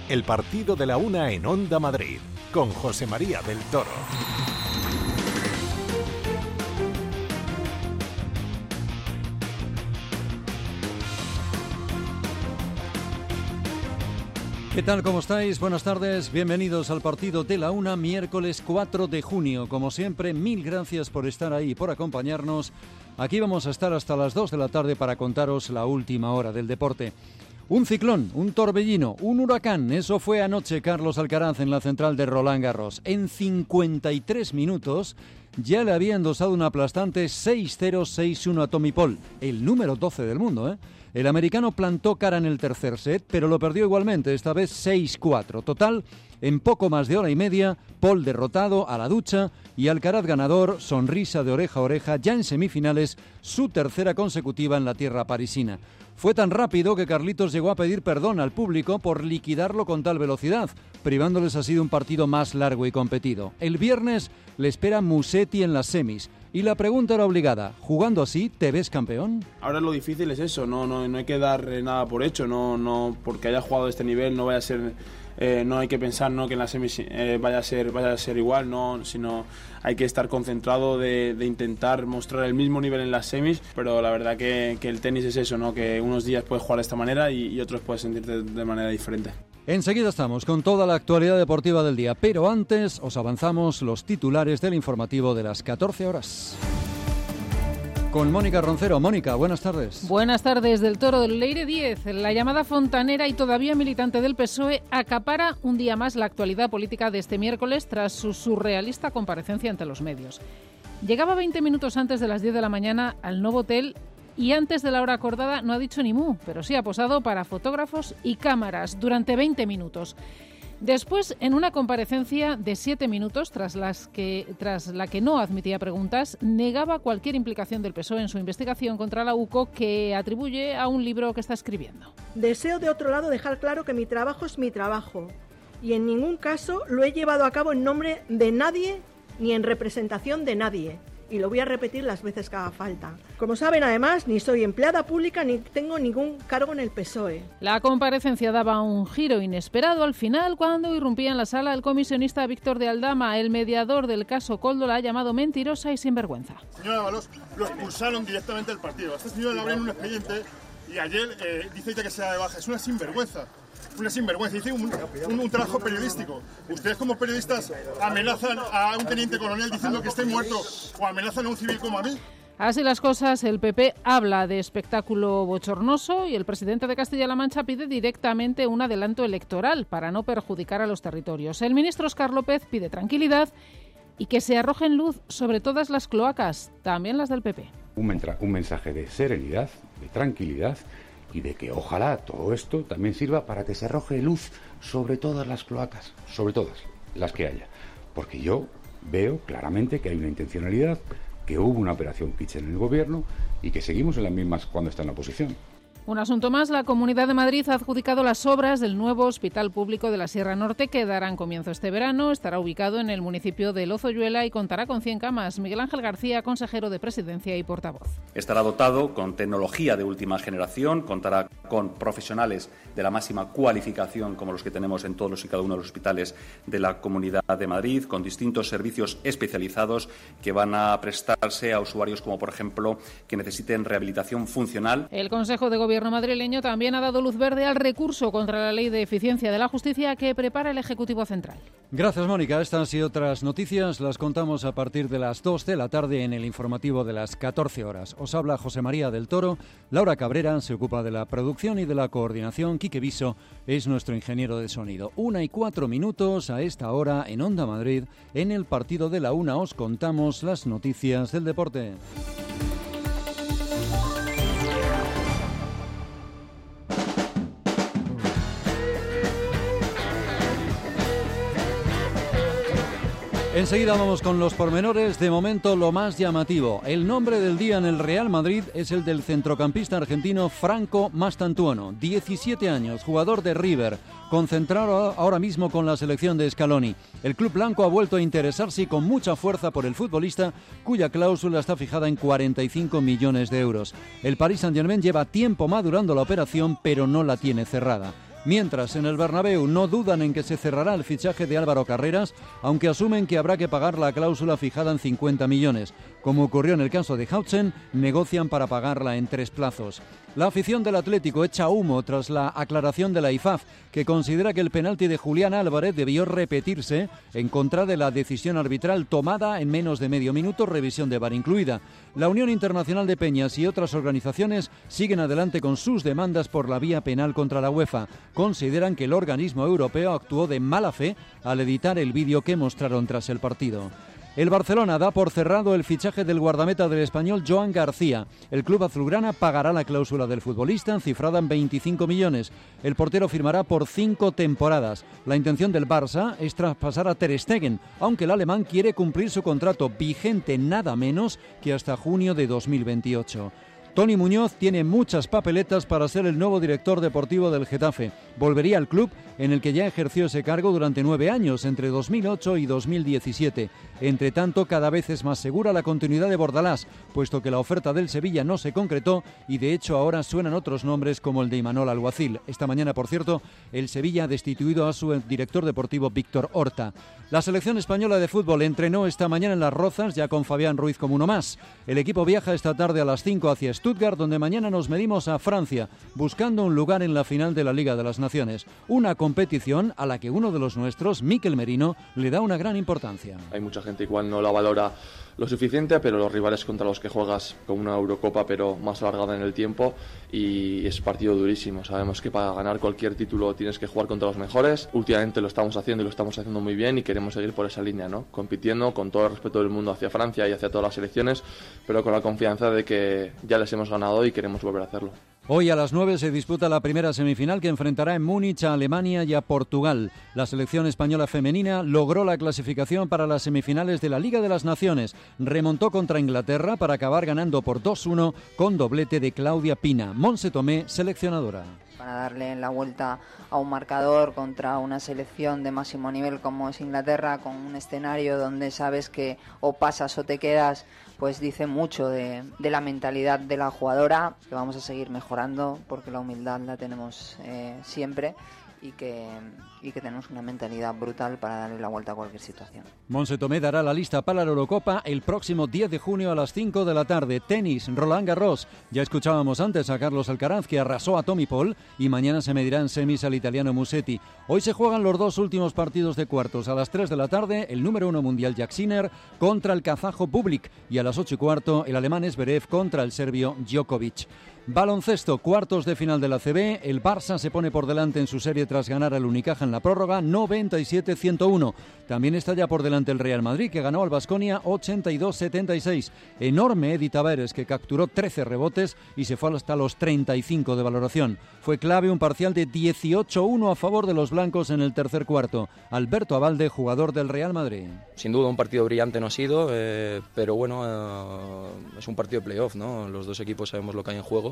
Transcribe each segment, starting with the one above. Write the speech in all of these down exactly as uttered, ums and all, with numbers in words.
el partido de la una en Onda Madrid, con José María del Toro. ¿Qué tal? ¿Cómo estáis? Buenas tardes, bienvenidos al partido de la una, miércoles cuatro de junio. Como siempre, mil gracias por estar ahí y por acompañarnos. Aquí vamos a estar hasta las dos de la tarde para contaros la última hora del deporte. Un ciclón, un torbellino, un huracán, eso fue anoche Carlos Alcaraz en la central de Roland Garros. En cincuenta y tres minutos ya le había endosado un aplastante seis cero seis uno a Tommy Paul, el número doce del mundo, ¿eh? El americano plantó cara en el tercer set, pero lo perdió igualmente, esta vez seis cuatro. Total, en poco más de hora y media, Paul derrotado, a la ducha, y Alcaraz ganador, sonrisa de oreja a oreja, ya en semifinales, su tercera consecutiva en la tierra parisina. Fue tan rápido que Carlitos llegó a pedir perdón al público por liquidarlo con tal velocidad, privándoles así de un partido más largo y competido. El viernes le espera Musetti en las semis. Y la pregunta era obligada, ¿jugando así te ves campeón? Ahora lo difícil es eso, no, no, no hay que dar nada por hecho, no, no porque haya jugado a este nivel no vaya a ser, eh, no hay que pensar no que en la semis eh, vaya a ser, vaya a ser igual, no, sino hay que estar concentrado de, de intentar mostrar el mismo nivel en las semis, pero la verdad que, que el tenis es eso, no, que unos días puedes jugar de esta manera y, y otros puedes sentirte de manera diferente. Enseguida estamos con toda la actualidad deportiva del día, pero antes os avanzamos los titulares del informativo de las catorce horas. Con Mónica Roncero. Mónica, buenas tardes. Buenas tardes. Del Toro del Leire diez, la llamada fontanera y todavía militante del P S O E, acapara un día más la actualidad política de este miércoles tras su surrealista comparecencia ante los medios. Llegaba veinte minutos antes de las diez de la mañana al Novo Hotel y antes de la hora acordada no ha dicho ni mu, pero sí ha posado para fotógrafos y cámaras durante veinte minutos. Después, en una comparecencia de siete minutos, tras, las que, tras la que no admitía preguntas, negaba cualquier implicación del P S O E en su investigación contra la U C O, que atribuye a un libro que está escribiendo. Deseo, de otro lado, dejar claro que mi trabajo es mi trabajo y en ningún caso lo he llevado a cabo en nombre de nadie ni en representación de nadie. Y lo voy a repetir las veces que haga falta. Como saben, además, ni soy empleada pública ni tengo ningún cargo en el P S O E. La comparecencia daba un giro inesperado al final cuando irrumpía en la sala el comisionista Víctor de Aldama. El mediador del caso Koldo la ha llamado mentirosa y sinvergüenza. Señora Ábalos, lo expulsaron directamente del partido. A este señor le abren un expediente y ayer eh, dice que se da de baja. Es una sinvergüenza. Una sinvergüenza, dice un, un, un trabajo periodístico. Ustedes como periodistas amenazan a un teniente coronel diciendo que esté muerto o amenazan a un civil como a mí. Así las cosas, el P P habla de espectáculo bochornoso y el presidente de Castilla-La Mancha pide directamente un adelanto electoral para no perjudicar a los territorios. El ministro Óscar López pide tranquilidad y que se arrojen luz sobre todas las cloacas, también las del P P. Un, un mensaje de serenidad, de tranquilidad y de que ojalá todo esto también sirva para que se arroje luz sobre todas las cloacas, sobre todas las que haya. Porque yo veo claramente que hay una intencionalidad, que hubo una operación Kitchen en el gobierno y que seguimos en las mismas cuando está en la oposición. Un asunto más, la Comunidad de Madrid ha adjudicado las obras del nuevo Hospital Público de la Sierra Norte que darán comienzo este verano. Estará ubicado en el municipio de Lozoyuela y contará con cien camas. Miguel Ángel García, consejero de Presidencia y portavoz. Estará dotado con tecnología de última generación, contará con profesionales de la máxima cualificación como los que tenemos en todos y cada uno de los hospitales de la Comunidad de Madrid, con distintos servicios especializados que van a prestarse a usuarios como, por ejemplo, que necesiten rehabilitación funcional. El Consejo de Gobierno madrileño también ha dado luz verde al recurso contra la Ley de Eficiencia de la Justicia que prepara el Ejecutivo Central. Gracias, Mónica. Estas y otras noticias las contamos a partir de las dos de la tarde en el informativo de las catorce horas. Os habla José María del Toro. Laura Cabrera se ocupa de la producción y de la coordinación. Quique Viso es nuestro ingeniero de sonido. Una y cuatro minutos a esta hora en Onda Madrid. En el partido de la una os contamos las noticias del deporte. Enseguida vamos con los pormenores. De momento, lo más llamativo. El nombre del día en el Real Madrid es el del centrocampista argentino Franco Mastantuono, diecisiete años, jugador de River, concentrado ahora mismo con la selección de Scaloni. El club blanco ha vuelto a interesarse con mucha fuerza por el futbolista, cuya cláusula está fijada en cuarenta y cinco millones de euros. El Paris Saint-Germain lleva tiempo madurando la operación, pero no la tiene cerrada. Mientras, en el Bernabéu no dudan en que se cerrará el fichaje de Álvaro Carreras, aunque asumen que habrá que pagar la cláusula fijada en cincuenta millones. Como ocurrió en el caso de Hautzen, negocian para pagarla en tres plazos. La afición del Atlético echa humo tras la aclaración de la I F A F, que considera que el penalti de Julián Álvarez debió repetirse en contra de la decisión arbitral tomada en menos de medio minuto, revisión de V A R incluida. La Unión Internacional de Peñas y otras organizaciones siguen adelante con sus demandas por la vía penal contra la UEFA. Consideran que el organismo europeo actuó de mala fe al editar el vídeo que mostraron tras el partido. El Barcelona da por cerrado el fichaje del guardameta del Español Joan García. El club azulgrana pagará la cláusula del futbolista, cifrada en veinticinco millones. El portero firmará por cinco temporadas. La intención del Barça es traspasar a Ter Stegen, aunque el alemán quiere cumplir su contrato vigente nada menos que hasta junio de dos mil veintiocho. Toni Muñoz tiene muchas papeletas para ser el nuevo director deportivo del Getafe. Volvería al club en el que ya ejerció ese cargo durante nueve años, entre dos mil ocho y dos mil diecisiete. Entre tanto, cada vez es más segura la continuidad de Bordalás, puesto que la oferta del Sevilla no se concretó y de hecho ahora suenan otros nombres como el de Imanol Alguacil. Esta mañana, por cierto, el Sevilla ha destituido a su director deportivo Víctor Horta. La selección española de fútbol entrenó esta mañana en Las Rozas, ya con Fabián Ruiz como uno más. El equipo viaja esta tarde a las cinco hacia Stuttgart, donde mañana nos medimos a Francia, buscando un lugar en la final de la Liga de las Naciones. Una competición a la que uno de los nuestros, Mikel Merino, le da una gran importancia. Hay mucha gente igual no la valora lo suficiente, pero los rivales contra los que juegas con una Eurocopa pero más alargada en el tiempo, y es partido durísimo. Sabemos que para ganar cualquier título tienes que jugar contra los mejores. Últimamente lo estamos haciendo y lo estamos haciendo muy bien y queremos seguir por esa línea, ¿no? Compitiendo con todo el respeto del mundo hacia Francia y hacia todas las selecciones, pero con la confianza de que ya les hemos ganado y queremos volver a hacerlo. Hoy a las nueve se disputa la primera semifinal que enfrentará en Múnich a Alemania y a Portugal. La selección española femenina logró la clasificación para las semifinales de la Liga de las Naciones. Remontó contra Inglaterra para acabar ganando por dos uno con doblete de Claudia Pina. Montse Tomé, seleccionadora. Para darle la vuelta a un marcador contra una selección de máximo nivel como es Inglaterra, con un escenario donde sabes que o pasas o te quedas, pues dice mucho de, de la mentalidad de la jugadora, que vamos a seguir mejorando porque la humildad la tenemos eh, siempre y que, y que tenemos una mentalidad brutal para darle la vuelta a cualquier situación. Montse Tomé dará la lista para la Eurocopa el próximo diez de junio a las cinco de la tarde. Tenis, Roland Garros. Ya escuchábamos antes a Carlos Alcaraz, que arrasó a Tommy Paul, y mañana se medirá en semis al italiano Musetti. Hoy se juegan los dos últimos partidos de cuartos. A las tres de la tarde, el número uno mundial Jack Sinner contra el kazajo Bublik, y a las ocho y cuarto, el alemán Zverev contra el serbio Djokovic. Baloncesto, cuartos de final de la A C B. El Barça se pone por delante en su serie tras ganar al Unicaja en la prórroga noventa y siete a ciento uno. También está ya por delante el Real Madrid, que ganó al Baskonia ochenta y dos a setenta y seis. Enorme Edi Tavares, que capturó trece rebotes y se fue hasta los treinta y cinco de valoración. Fue clave un parcial de dieciocho a uno a favor de los blancos en el tercer cuarto. Alberto Abalde, jugador del Real Madrid. Sin duda un partido brillante no ha sido, eh, pero bueno, eh, es un partido de playoff, ¿no? Los dos equipos sabemos lo que hay en juego.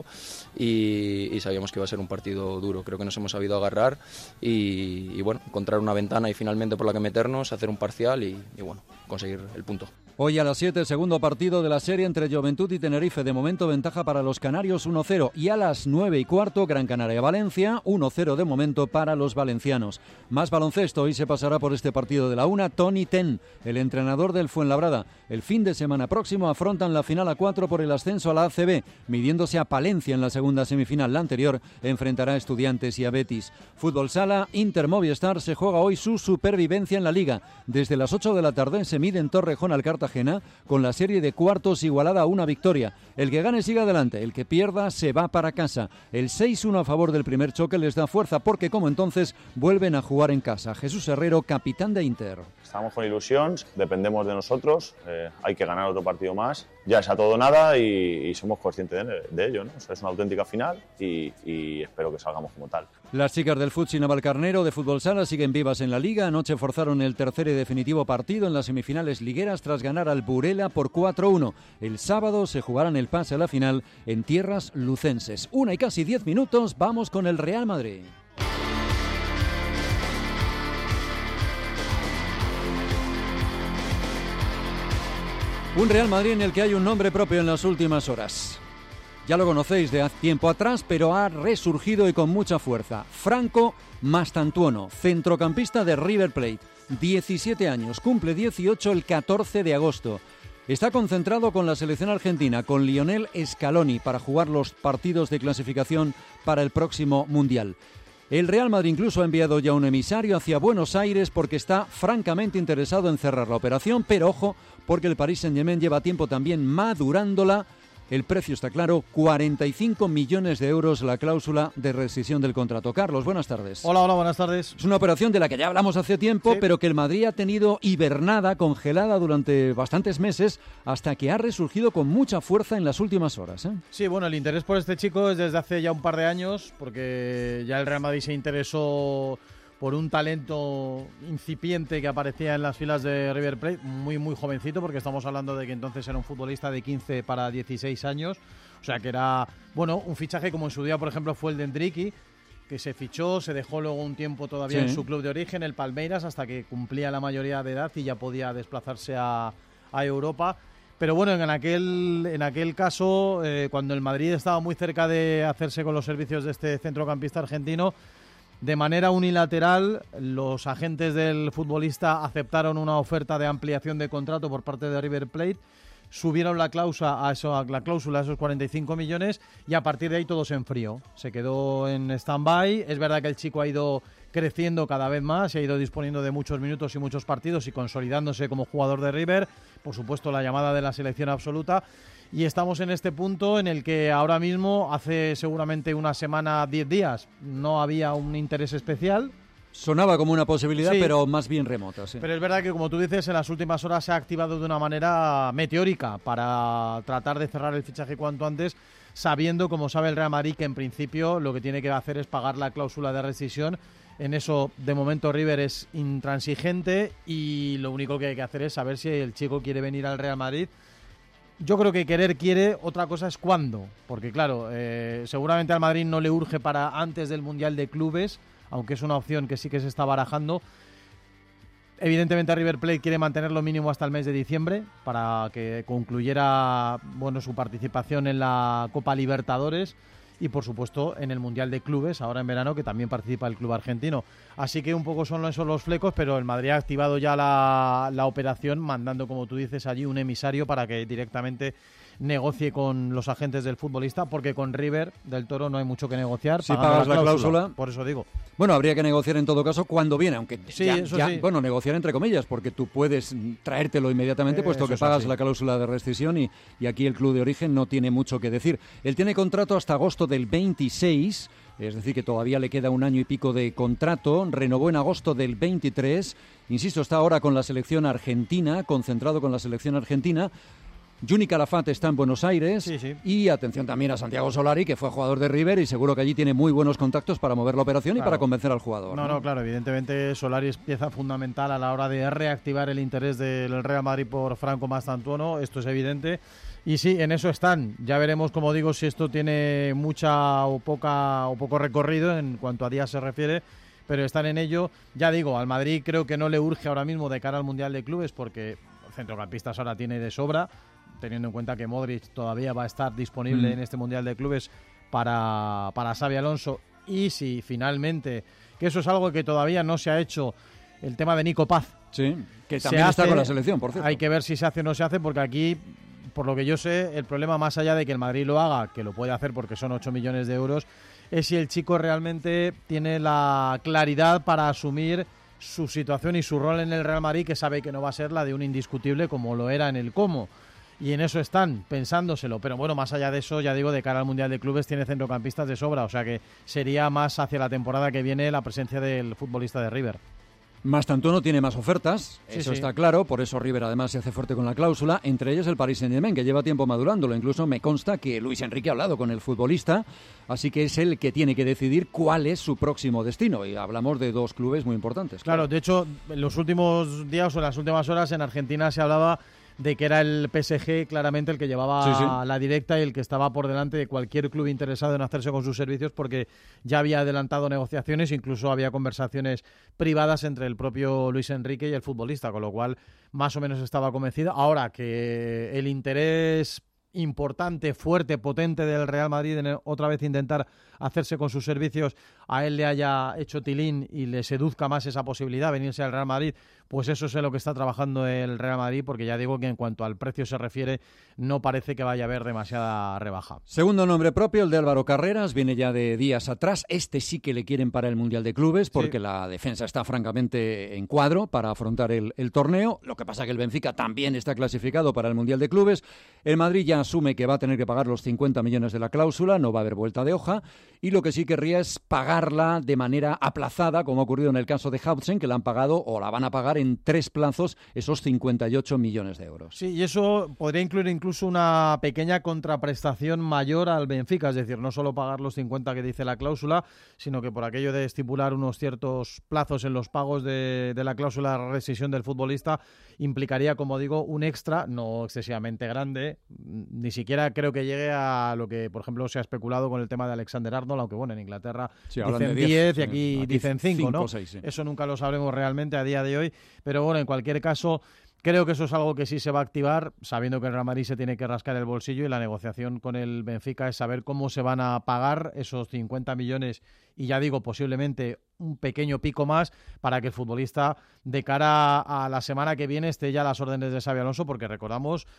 Y, y sabíamos que iba a ser un partido duro. Creo que nos hemos sabido agarrar y, y bueno, encontrar una ventana y finalmente por la que meternos, hacer un parcial y, y bueno, conseguir el punto. Hoy a las siete, segundo partido de la serie entre Juventud y Tenerife. De momento ventaja para los canarios uno cero. Y a las nueve y cuarto, Gran Canaria-Valencia, uno cero de momento para los valencianos. Más baloncesto, hoy se pasará por este partido de la una Tony Ten, el entrenador del Fuenlabrada. El fin de semana próximo afrontan la final a cuatro por el ascenso a la A C B, midiéndose a Palencia en la segunda semifinal. La anterior enfrentará a Estudiantes y a Betis. Fútbol sala, Inter Movistar se juega hoy su supervivencia en la Liga. Desde las ocho de la tarde se mide en Torrejón al Cartagena, con la serie de cuartos igualada a una victoria. El que gane sigue adelante, el que pierda se va para casa. El seis uno a favor del primer choque les da fuerza porque como entonces vuelven a jugar en casa. Jesús Herrero, capitán de Inter. Estamos con ilusión, dependemos de nosotros, eh, hay que ganar otro partido más. Ya es a todo nada y, y somos conscientes de, de ello, ¿no? O sea, es una auténtica final y, y espero que salgamos como tal. Las chicas del Futsi Navalcarnero de fútbol sala siguen vivas en la Liga. Anoche forzaron el tercer y definitivo partido en las semifinales ligueras tras ganar al Burela por cuatro uno. El sábado se jugarán el pase a la final en tierras lucenses. Una y casi diez minutos, vamos con el Real Madrid. Un Real Madrid en el que hay un nombre propio en las últimas horas. Ya lo conocéis de hace tiempo atrás, pero ha resurgido y con mucha fuerza. Franco Mastantuono, centrocampista de River Plate, diecisiete años, cumple dieciocho el catorce de agosto. Está concentrado con la selección argentina, con Lionel Scaloni, para jugar los partidos de clasificación para el próximo Mundial. El Real Madrid incluso ha enviado ya un emisario hacia Buenos Aires porque está francamente interesado en cerrar la operación, pero ojo, porque el Paris Saint-Germain lleva tiempo también madurándola. El precio está claro, cuarenta y cinco millones de euros la cláusula de rescisión del contrato. Carlos, buenas tardes. Hola, hola, buenas tardes. Es una operación de la que ya hablamos hace tiempo, sí, pero que el Madrid ha tenido hibernada, congelada durante bastantes meses, hasta que ha resurgido con mucha fuerza en las últimas horas, ¿eh? Sí, bueno, el interés por este chico es desde hace ya un par de años, porque ya el Real Madrid se interesó por un talento incipiente que aparecía en las filas de River Plate, muy muy jovencito, porque estamos hablando de que entonces era un futbolista de quince para dieciséis años, o sea que era, bueno, un fichaje como en su día, por ejemplo, fue el de Endricky, que se fichó, se dejó luego un tiempo todavía sí. en su club de origen, el Palmeiras, hasta que cumplía la mayoría de edad y ya podía desplazarse a, a Europa. Pero bueno, en aquel, en aquel caso, eh, cuando el Madrid estaba muy cerca de hacerse con los servicios de este centrocampista argentino, de manera unilateral, los agentes del futbolista aceptaron una oferta de ampliación de contrato por parte de River Plate, subieron la cláusula a, eso, a la cláusula a esos cuarenta y cinco millones y a partir de ahí todo se enfrió. Se quedó en stand-by. Es verdad que el chico ha ido creciendo cada vez más, se ha ido disponiendo de muchos minutos y muchos partidos y consolidándose como jugador de River. Por supuesto, la llamada de la selección absoluta. Y estamos en este punto en el que ahora mismo, hace seguramente una semana, diez días, no había un interés especial. Sonaba como una posibilidad, sí, pero más bien remota. Sí. Pero es verdad que, como tú dices, en las últimas horas se ha activado de una manera meteórica para tratar de cerrar el fichaje cuanto antes, sabiendo, como sabe el Real Madrid, que en principio lo que tiene que hacer es pagar la cláusula de rescisión. En eso, de momento, River es intransigente y lo único que hay que hacer es saber si el chico quiere venir al Real Madrid. Yo creo que querer quiere, otra cosa es cuándo, porque claro, eh, seguramente al Madrid no le urge para antes del Mundial de Clubes, aunque es una opción que sí que se está barajando. Evidentemente River Plate quiere mantenerlo mínimo hasta el mes de diciembre para que concluyera, bueno, su participación en la Copa Libertadores y por supuesto en el Mundial de Clubes, ahora en verano, que también participa el club argentino. Así que un poco son esos los flecos, pero el Madrid ha activado ya la, la operación, mandando, como tú dices, allí un emisario para que directamente negocie con los agentes del futbolista, porque con River del Toro no hay mucho que negociar. Si pagas la cláusula, cláusula, por eso digo. Bueno, habría que negociar en todo caso cuando viene, aunque sí, ya, eso ya, sí. bueno, negociar entre comillas, porque tú puedes traértelo inmediatamente, eh, puesto que pagas así. la cláusula de rescisión y, y aquí el club de origen no tiene mucho que decir. Él tiene contrato hasta agosto del veintiséis, es decir, que todavía le queda un año y pico de contrato. Renovó en agosto del veintitrés. Insisto, está ahora con la selección argentina, concentrado con la selección argentina. Juni Calafate está en Buenos Aires sí, sí. y atención también a Santiago Solari, que fue jugador de River y seguro que allí tiene muy buenos contactos para mover la operación claro. y para convencer al jugador. No, no, no, claro, evidentemente Solari es pieza fundamental a la hora de reactivar el interés del Real Madrid por Franco Mastantuono, esto es evidente. Y sí, en eso están. Ya veremos, como digo, si esto tiene mucha o poca o poco recorrido en cuanto a días se refiere, pero están en ello. Ya digo, al Madrid creo que no le urge ahora mismo de cara al Mundial de Clubes porque centrocampistas ahora tiene de sobra, teniendo en cuenta que Modric todavía va a estar disponible mm. en este Mundial de Clubes para, para Xabi Alonso. Y si finalmente, que eso es algo que todavía no se ha hecho, el tema de Nico Paz. Sí, que también hace, está con la selección, por cierto. Hay que ver si se hace o no se hace, porque aquí, por lo que yo sé, el problema, más allá de que el Madrid lo haga, que lo puede hacer porque son ocho millones de euros, es si el chico realmente tiene la claridad para asumir su situación y su rol en el Real Madrid, que sabe que no va a ser la de un indiscutible como lo era en el Como. Y en eso están, pensándoselo. Pero bueno, más allá de eso, ya digo, de cara al Mundial de Clubes tiene centrocampistas de sobra. O sea que sería más hacia la temporada que viene la presencia del futbolista de River. Mastantuono tiene más ofertas, sí, eso sí. está claro, por eso River además se hace fuerte con la cláusula, entre ellos el Paris Saint-Germain, que lleva tiempo madurándolo. Incluso me consta que Luis Enrique ha hablado con el futbolista, así que es él que tiene que decidir cuál es su próximo destino, y hablamos de dos clubes muy importantes. Claro, claro. De hecho, en los últimos días o en las últimas horas en Argentina se hablaba de que era el P S G claramente el que llevaba sí, sí. la directa y el que estaba por delante de cualquier club interesado en hacerse con sus servicios, porque ya había adelantado negociaciones, incluso había conversaciones privadas entre el propio Luis Enrique y el futbolista, con lo cual más o menos estaba convencido. Ahora que el interés importante, fuerte, potente del Real Madrid en otra vez intentar hacerse con sus servicios, a él le haya hecho tilín y le seduzca más esa posibilidad, venirse al Real Madrid, pues eso es en lo que está trabajando el Real Madrid, porque ya digo que en cuanto al precio se refiere, no parece que vaya a haber demasiada rebaja. Segundo nombre propio, el de Álvaro Carreras, viene ya de días atrás. Este sí que le quieren para el Mundial de Clubes, porque sí, la defensa está francamente en cuadro para afrontar el, el torneo. Lo que pasa que el Benfica también está clasificado para el Mundial de Clubes. El Madrid ya asume que va a tener que pagar los cincuenta millones de la cláusula, no va a haber vuelta de hoja, y lo que sí querría es pagarla de manera aplazada, como ha ocurrido en el caso de Hautzen, que la han pagado o la van a pagar en tres plazos esos cincuenta y ocho millones de euros. Sí, y eso podría incluir incluso una pequeña contraprestación mayor al Benfica, es decir, no solo pagar los cincuenta que dice la cláusula, sino que por aquello de estipular unos ciertos plazos en los pagos de, de la cláusula de rescisión del futbolista, implicaría, como digo, un extra, no excesivamente grande, ni siquiera creo que llegue a lo que, por ejemplo, se ha especulado con el tema de Alexander Arnold, aunque bueno, en Inglaterra sí, dicen diez y aquí, aquí dicen cinco, ¿no? seis, sí. Eso nunca lo sabremos realmente a día de hoy, pero bueno, en cualquier caso, creo que eso es algo que sí se va a activar, sabiendo que el Real Madrid se tiene que rascar el bolsillo, y la negociación con el Benfica es saber cómo se van a pagar esos cincuenta millones y, ya digo, posiblemente un pequeño pico más para que el futbolista, de cara a la semana que viene, esté ya a las órdenes de Xabi Alonso, porque recordamos,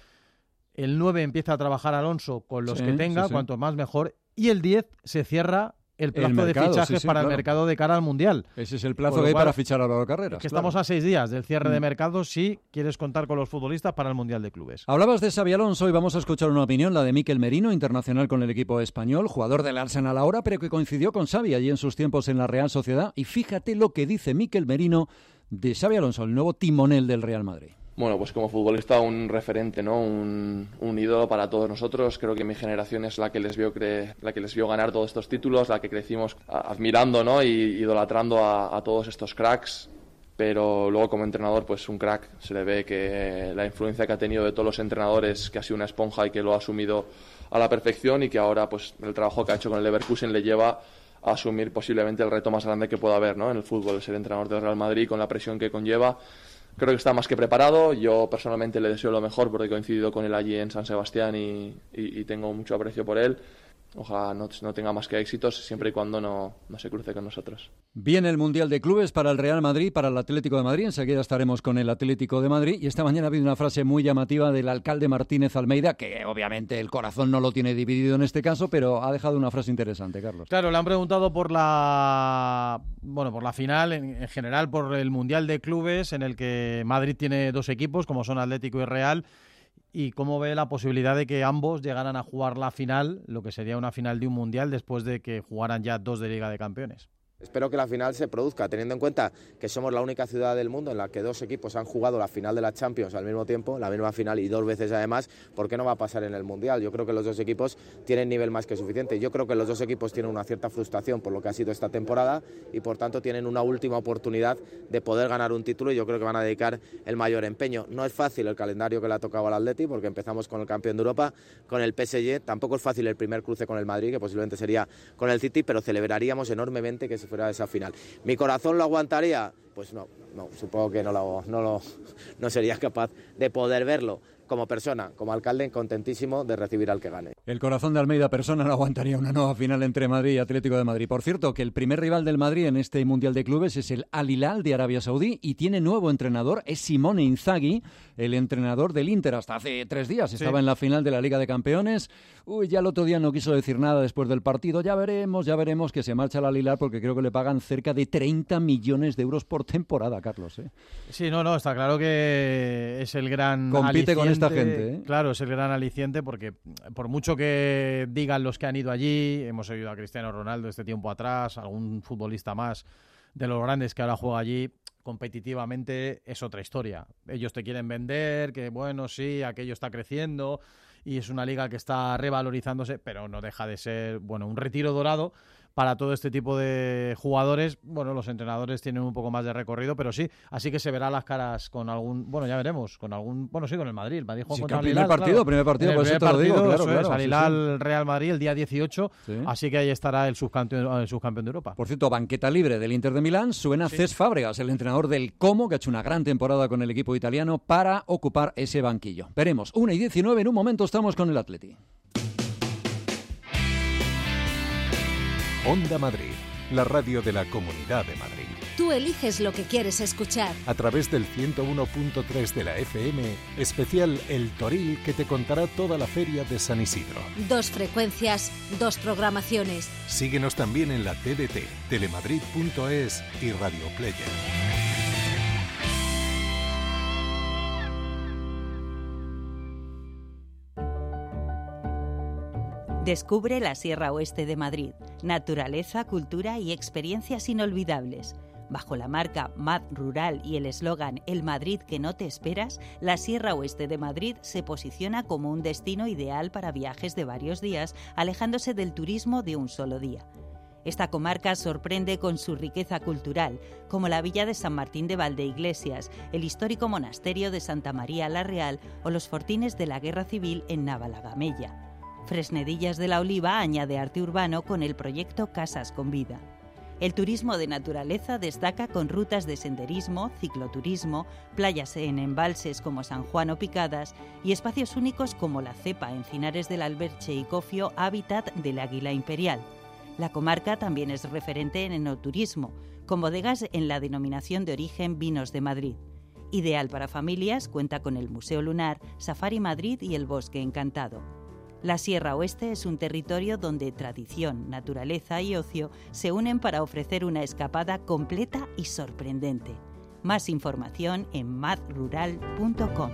el nueve empieza a trabajar Alonso con los sí, que tenga, sí, sí. cuanto más mejor, y el diez se cierra el plazo el mercado, de fichajes sí, sí, para claro. el mercado de cara al Mundial. Ese es el plazo que hay para fichar a Álvaro Carreras. Que claro. Estamos a seis días del cierre mm. de mercado si quieres contar con los futbolistas para el Mundial de Clubes. Hablabas de Xabi Alonso y vamos a escuchar una opinión, la de Mikel Merino, internacional con el equipo español, jugador del Arsenal ahora, pero que coincidió con Xavi allí en sus tiempos en la Real Sociedad. Y fíjate lo que dice Mikel Merino de Xabi Alonso, el nuevo timonel del Real Madrid. Bueno, pues como futbolista un referente, ¿no? Un, un ídolo para todos nosotros. Creo que mi generación es la que les vio cre- la que les vio ganar todos estos títulos, la que crecimos admirando, ¿no? Y idolatrando a, a todos estos cracks. Pero luego como entrenador, pues un crack. Se le ve que la influencia que ha tenido de todos los entrenadores, que ha sido una esponja y que lo ha asumido a la perfección, y que ahora pues el trabajo que ha hecho con el Leverkusen le lleva a asumir posiblemente el reto más grande que pueda haber, ¿no? En el fútbol, ser entrenador del Real Madrid con la presión que conlleva. Creo que está más que preparado. Yo personalmente le deseo lo mejor porque he coincidido con él allí en San Sebastián y, y, y tengo mucho aprecio por él. Ojalá no, no tenga más que éxitos siempre y cuando no, no se cruce con nosotros. Viene el Mundial de Clubes para el Real Madrid, para el Atlético de Madrid. Enseguida estaremos con el Atlético de Madrid. Y esta mañana ha habido una frase muy llamativa del alcalde Martínez Almeida, que obviamente el corazón no lo tiene dividido en este caso, pero ha dejado una frase interesante, Carlos. Claro, le han preguntado por la bueno por la final, en, en general por el Mundial de Clubes, en el que Madrid tiene dos equipos, como son Atlético y Real, y cómo ve la posibilidad de que ambos llegaran a jugar la final, lo que sería una final de un Mundial, después de que jugaran ya dos de Liga de Campeones. Espero que la final se produzca, teniendo en cuenta que somos la única ciudad del mundo en la que dos equipos han jugado la final de la Champions al mismo tiempo, la misma final y dos veces además. ¿Por qué no va a pasar en el Mundial? Yo creo que los dos equipos tienen nivel más que suficiente. Yo creo que los dos equipos tienen una cierta frustración por lo que ha sido esta temporada y por tanto tienen una última oportunidad de poder ganar un título, y yo creo que van a dedicar el mayor empeño. No es fácil el calendario que le ha tocado al Atleti, porque empezamos con el campeón de Europa, con el P S G. Tampoco es fácil el primer cruce con el Madrid, que posiblemente sería con el City, pero celebraríamos enormemente que se fuera esa final. ¿Mi corazón lo aguantaría? Pues no, no, supongo que no, lo, no, lo, no sería capaz de poder verlo. Como persona, como alcalde, contentísimo de recibir al que gane. El corazón de Almeida persona no aguantaría una nueva final entre Madrid y Atlético de Madrid. Por cierto, que el primer rival del Madrid en este Mundial de Clubes es el Al Hilal de Arabia Saudí y tiene nuevo entrenador, es Simone Inzaghi, el entrenador del Inter. Hasta hace tres días estaba sí. en la final de la Liga de Campeones. Uy, ya el otro día no quiso decir nada después del partido. Ya veremos, ya veremos que se marcha al Al Hilal, porque creo que le pagan cerca de treinta millones de euros por temporada, Carlos. ¿eh? Sí, no, no, está claro que es el gran Compite aliciente. con esta gente, ¿eh? Claro, es el gran aliciente, porque por mucho que digan los que han ido allí, hemos oído a Cristiano Ronaldo este tiempo atrás, algún futbolista más de los grandes que ahora juega allí, competitivamente es otra historia. Ellos te quieren vender, que bueno, sí, aquello está creciendo y es una liga que está revalorizándose, pero no deja de ser, bueno, un retiro dorado para todo este tipo de jugadores. Bueno, los entrenadores tienen un poco más de recorrido, pero sí, así que se verá las caras con algún, bueno, ya veremos, con algún, bueno, sí, con el Madrid. El Madrid juega sí, contra el primer Hilal, partido, claro. primer partido, el por eso primer te lo partido, digo, claro, eso claro. es, al Sí, Hilal sí. Real Madrid el día dieciocho, Sí. así que ahí estará el subcampeón, el subcampeón de Europa. Por cierto, banqueta libre del Inter de Milán, suena Sí. Cesc Fábregas, el entrenador del Como, que ha hecho una gran temporada con el equipo italiano, para ocupar ese banquillo. Veremos, una y diecinueve, en un momento estamos con el Atleti. Onda Madrid, la radio de la Comunidad de Madrid. Tú eliges lo que quieres escuchar. A través del ciento uno punto tres de la F M, especial El Toril, que te contará toda la feria de San Isidro. Dos frecuencias, dos programaciones. Síguenos también en la T D T, telemadrid punto es y Radio Player. Descubre la Sierra Oeste de Madrid. Naturaleza, cultura y experiencias inolvidables. Bajo la marca Mad Rural y el eslogan El Madrid que no te esperas, la Sierra Oeste de Madrid se posiciona como un destino ideal para viajes de varios días, alejándose del turismo de un solo día. Esta comarca sorprende con su riqueza cultural, como la villa de San Martín de Valdeiglesias, el histórico monasterio de Santa María la Real o los fortines de la Guerra Civil en Navalagamella. Fresnedillas de la Oliva añade arte urbano con el proyecto Casas con Vida. El turismo de naturaleza destaca con rutas de senderismo, cicloturismo, playas en embalses como San Juan o Picadas y espacios únicos como la Cepa, Encinares del Alberche y Cofio, hábitat del águila imperial. La comarca también es referente en enoturismo, con bodegas en la denominación de origen Vinos de Madrid. Ideal para familias, cuenta con el Museo Lunar, Safari Madrid y el Bosque Encantado. La Sierra Oeste es un territorio donde tradición, naturaleza y ocio se unen para ofrecer una escapada completa y sorprendente. Más información en mad rural punto com.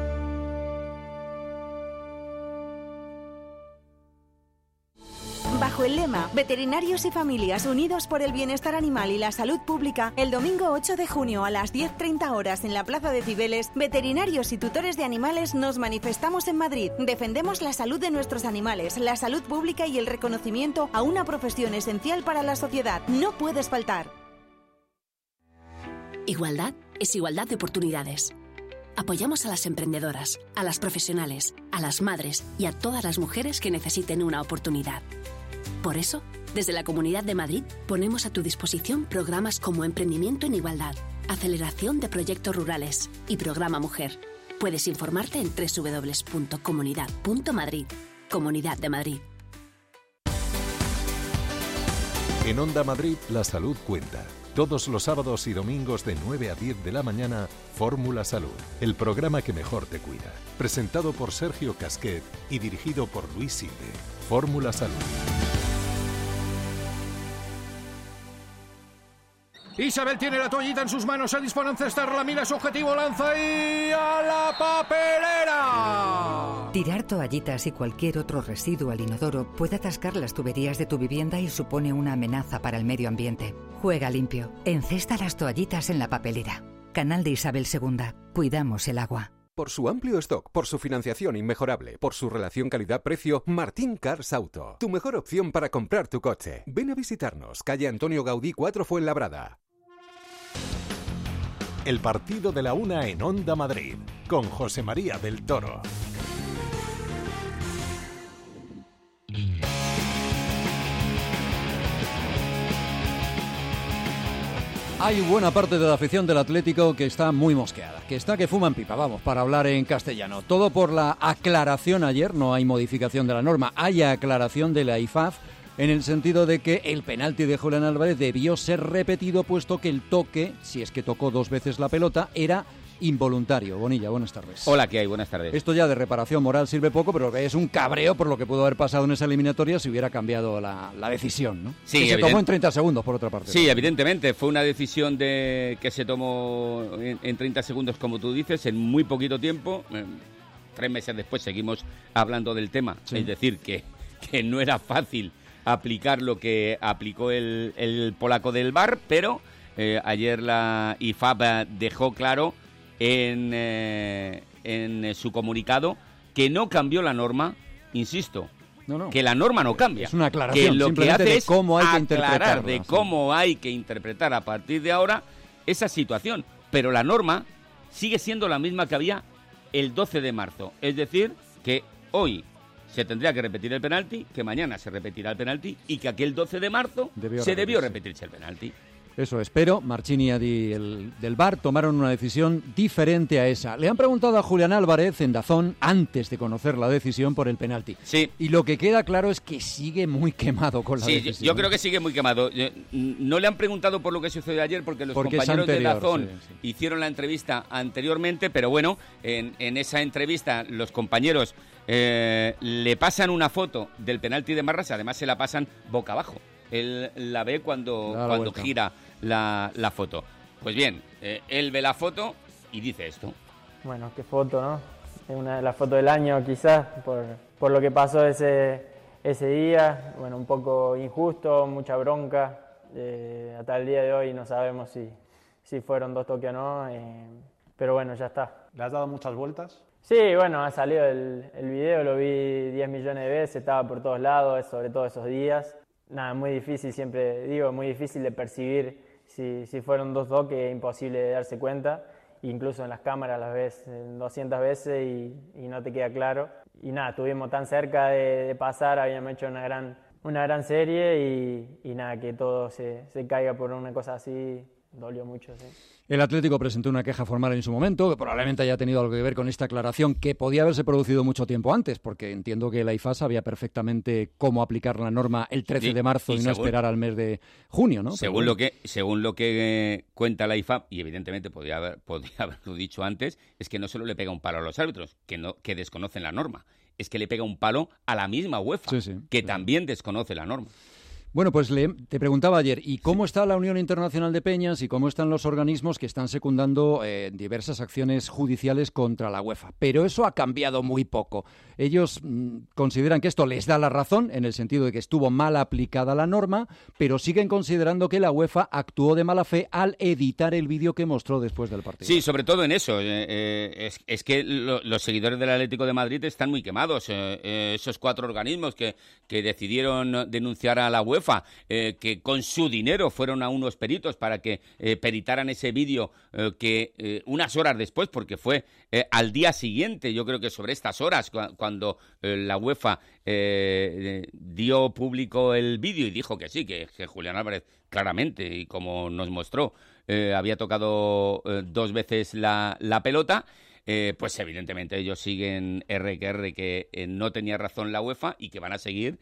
Bajo el lema Veterinarios y Familias Unidos por el Bienestar Animal y la Salud Pública, el domingo ocho de junio a las diez treinta horas en la Plaza de Cibeles, veterinarios y tutores de animales nos manifestamos en Madrid. Defendemos la salud de nuestros animales, la salud pública y el reconocimiento a una profesión esencial para la sociedad. No puedes faltar. Igualdad es igualdad de oportunidades. Apoyamos a las emprendedoras, a las profesionales, a las madres y a todas las mujeres que necesiten una oportunidad. Por eso, desde la Comunidad de Madrid ponemos a tu disposición programas como Emprendimiento en Igualdad, Aceleración de Proyectos Rurales y Programa Mujer. Puedes informarte en doble u doble u doble u punto comunidad punto madrid. Comunidad de Madrid. En Onda Madrid, la salud cuenta. Todos los sábados y domingos de nueve a diez de la mañana, Fórmula Salud, el programa que mejor te cuida. Presentado por Sergio Casquet y dirigido por Luis Silve. Fórmula Salud. Isabel tiene la toallita en sus manos, se dispone a encestarla, mira su objetivo, lanza y a la papelera. Tirar toallitas y cualquier otro residuo al inodoro puede atascar las tuberías de tu vivienda y supone una amenaza para el medio ambiente. Juega limpio. Encesta las toallitas en la papelera. Canal de Isabel segunda. Cuidamos el agua. Por su amplio stock, por su financiación inmejorable, por su relación calidad-precio, Martín Cars Auto. Tu mejor opción para comprar tu coche. Ven a visitarnos, calle Antonio Gaudí cuatro Fuenlabrada. El partido de la una en Onda Madrid, con José María del Toro. Hay buena parte de la afición del Atlético que está muy mosqueada, que está que fuman pipa, vamos, para hablar en castellano. Todo por la aclaración ayer, no hay modificación de la norma, hay aclaración de la I F A F en el sentido de que el penalti de Julián Álvarez debió ser repetido puesto que el toque, si es que tocó dos veces la pelota, era involuntario. Bonilla, buenas tardes. Hola, ¿qué hay? Buenas tardes. Esto ya de reparación moral sirve poco, pero es un cabreo por lo que pudo haber pasado en esa eliminatoria si hubiera cambiado la, la decisión, ¿no? Sí, que se tomó en treinta segundos, por otra parte. Sí, evidentemente. Fue una decisión de que se tomó en, en treinta segundos, como tú dices, en muy poquito tiempo. Eh, tres meses después seguimos hablando del tema. Sí. Es decir, que, que no era fácil aplicar lo que aplicó el, el polaco del V A R, pero eh, ayer la I F A B dejó claro en, eh, en su comunicado que no cambió la norma, insisto, No, no. Que la norma no cambia. Es una aclaración, que lo simplemente que hace de es cómo hay que aclarar interpretarla, de sí. cómo hay que interpretar a partir de ahora esa situación. Pero la norma sigue siendo la misma que había el doce de marzo. Es decir, que hoy se tendría que repetir el penalti, que mañana se repetirá el penalti y que aquel doce de marzo Debió se repetirse. debió repetirse el penalti. Eso es, pero Marchini y el del V A R tomaron una decisión diferente a esa. Le han preguntado a Julián Álvarez en Dazón, antes de conocer la decisión, por el penalti. Sí. Y lo que queda claro es que sigue muy quemado con la Sí, decisión. yo creo que sigue muy quemado. Yo- No le han preguntado por lo que sucedió ayer, porque los Porque es compañeros anterior, de Dazón sí, sí. hicieron la entrevista anteriormente, pero bueno, en, en esa entrevista los compañeros eh, le pasan una foto del penalti de Marras, además se la pasan boca abajo. Él la ve cuando, Da la cuando vuelta. gira la, la foto. Pues bien, eh, él ve la foto y dice esto. Bueno, qué foto, ¿no? Es una de las fotos del año quizás, por, por lo que pasó ese, ese día. Bueno, un poco injusto, mucha bronca. Eh, hasta el día de hoy no sabemos si, si fueron dos toques o no, eh, pero bueno, ya está. ¿Le has dado muchas vueltas? Sí, bueno, ha salido el, el video, lo vi diez millones de veces, estaba por todos lados, sobre todo esos días. Nada, muy difícil, siempre digo, muy difícil de percibir si, si fueron dos toques, imposible de darse cuenta. Incluso en las cámaras las ves doscientas veces y, y no te queda claro. Y nada, estuvimos tan cerca de, de pasar, habíamos hecho una gran, una gran serie y, y nada, que todo se, se caiga por una cosa así, dolió mucho, sí. El Atlético presentó una queja formal en su momento, que probablemente haya tenido algo que ver con esta aclaración, que podía haberse producido mucho tiempo antes, porque entiendo que la I F A sabía perfectamente cómo aplicar la norma el trece Sí, de marzo y, y no según- esperar al mes de junio, ¿no? Pero Según bueno. lo que según lo que eh, cuenta la I F A, y evidentemente podría haber podría haberlo dicho antes, es que no solo le pega un palo a los árbitros, que no que desconocen la norma, es que le pega un palo a la misma UEFA, Sí, sí, que también desconoce la norma. Bueno, pues le, te preguntaba ayer, ¿y cómo está la Unión Internacional de Peñas y cómo están los organismos que están secundando eh, diversas acciones judiciales contra la UEFA? Pero eso ha cambiado muy poco. Ellos mm, consideran que esto les da la razón, en el sentido de que estuvo mal aplicada la norma, pero siguen considerando que la UEFA actuó de mala fe al editar el vídeo que mostró después del partido. Sí, sobre todo en eso. eh, eh, es, es que lo- los seguidores del Atlético de Madrid están muy quemados. eh, eh, esos cuatro organismos que, que decidieron denunciar a la UEFA, eh, que con su dinero fueron a unos peritos para que eh, peritaran ese vídeo eh, que eh, unas horas después, porque fue eh, al día siguiente, yo creo que sobre estas horas, cua- cuando eh, la UEFA eh, eh, dio público el vídeo y dijo que sí, que, que Julián Álvarez claramente, y como nos mostró, eh, había tocado eh, dos veces la, la pelota, eh, pues evidentemente ellos siguen R que R que eh, no tenía razón la UEFA y que van a seguir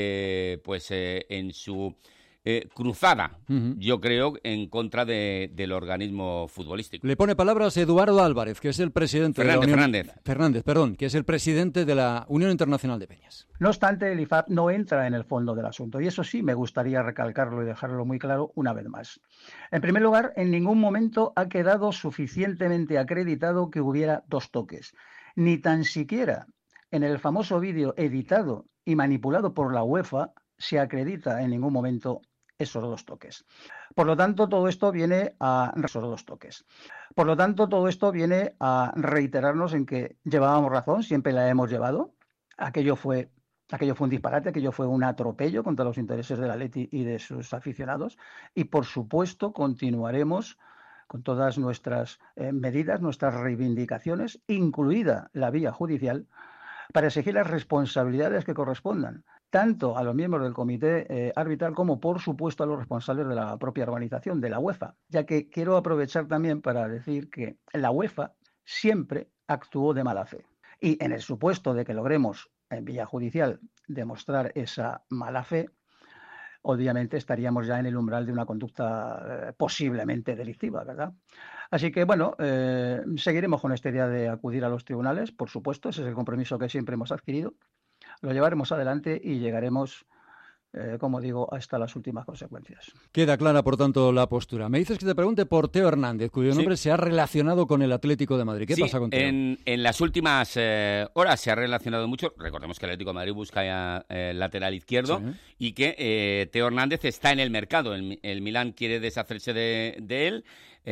eh, pues eh, en su eh, cruzada, Ujú. yo creo, en contra de, del organismo futbolístico. Le pone palabras Eduardo Álvarez, que es el presidente de la Fernández, Unión... Fernández. Fernández, perdón, que es el presidente de la Unión Internacional de Peñas. No obstante, el I F A B no entra en el fondo del asunto y eso sí me gustaría recalcarlo y dejarlo muy claro una vez más. En primer lugar, en ningún momento ha quedado suficientemente acreditado que hubiera dos toques. Ni tan siquiera en el famoso vídeo editado y manipulado por la UEFA se acredita en ningún momento esos dos toques. Por lo tanto, todo esto viene a esos dos toques. Por lo tanto, todo esto viene a reiterarnos en que llevábamos razón, siempre la hemos llevado. Aquello fue Aquello fue un disparate, aquello fue un atropello contra los intereses del Atleti y de sus aficionados. Y, por supuesto, continuaremos con todas nuestras eh, medidas, nuestras reivindicaciones, incluida la vía judicial, para exigir las responsabilidades que correspondan, tanto a los miembros del comité eh, arbitral como, por supuesto, a los responsables de la propia organización, de la UEFA. Ya que quiero aprovechar también para decir que la UEFA siempre actuó de mala fe. Y en el supuesto de que logremos en vía judicial demostrar esa mala fe, obviamente estaríamos ya en el umbral de una conducta eh, posiblemente delictiva, ¿verdad? Así que, bueno, eh, seguiremos con esta idea de acudir a los tribunales, por supuesto, ese es el compromiso que siempre hemos adquirido. Lo llevaremos adelante y llegaremos, eh, como digo, hasta las últimas consecuencias. Queda clara, por tanto, la postura. Me dices que te pregunte por Teo Hernández, cuyo Sí. nombre se ha relacionado con el Atlético de Madrid. ¿Qué Sí, pasa con Teo? En, en las últimas eh, horas se ha relacionado mucho. Recordemos que el Atlético de Madrid busca ya, eh, lateral izquierdo Sí. y que eh, Teo Hernández está en el mercado. El, el Milán quiere deshacerse de, de él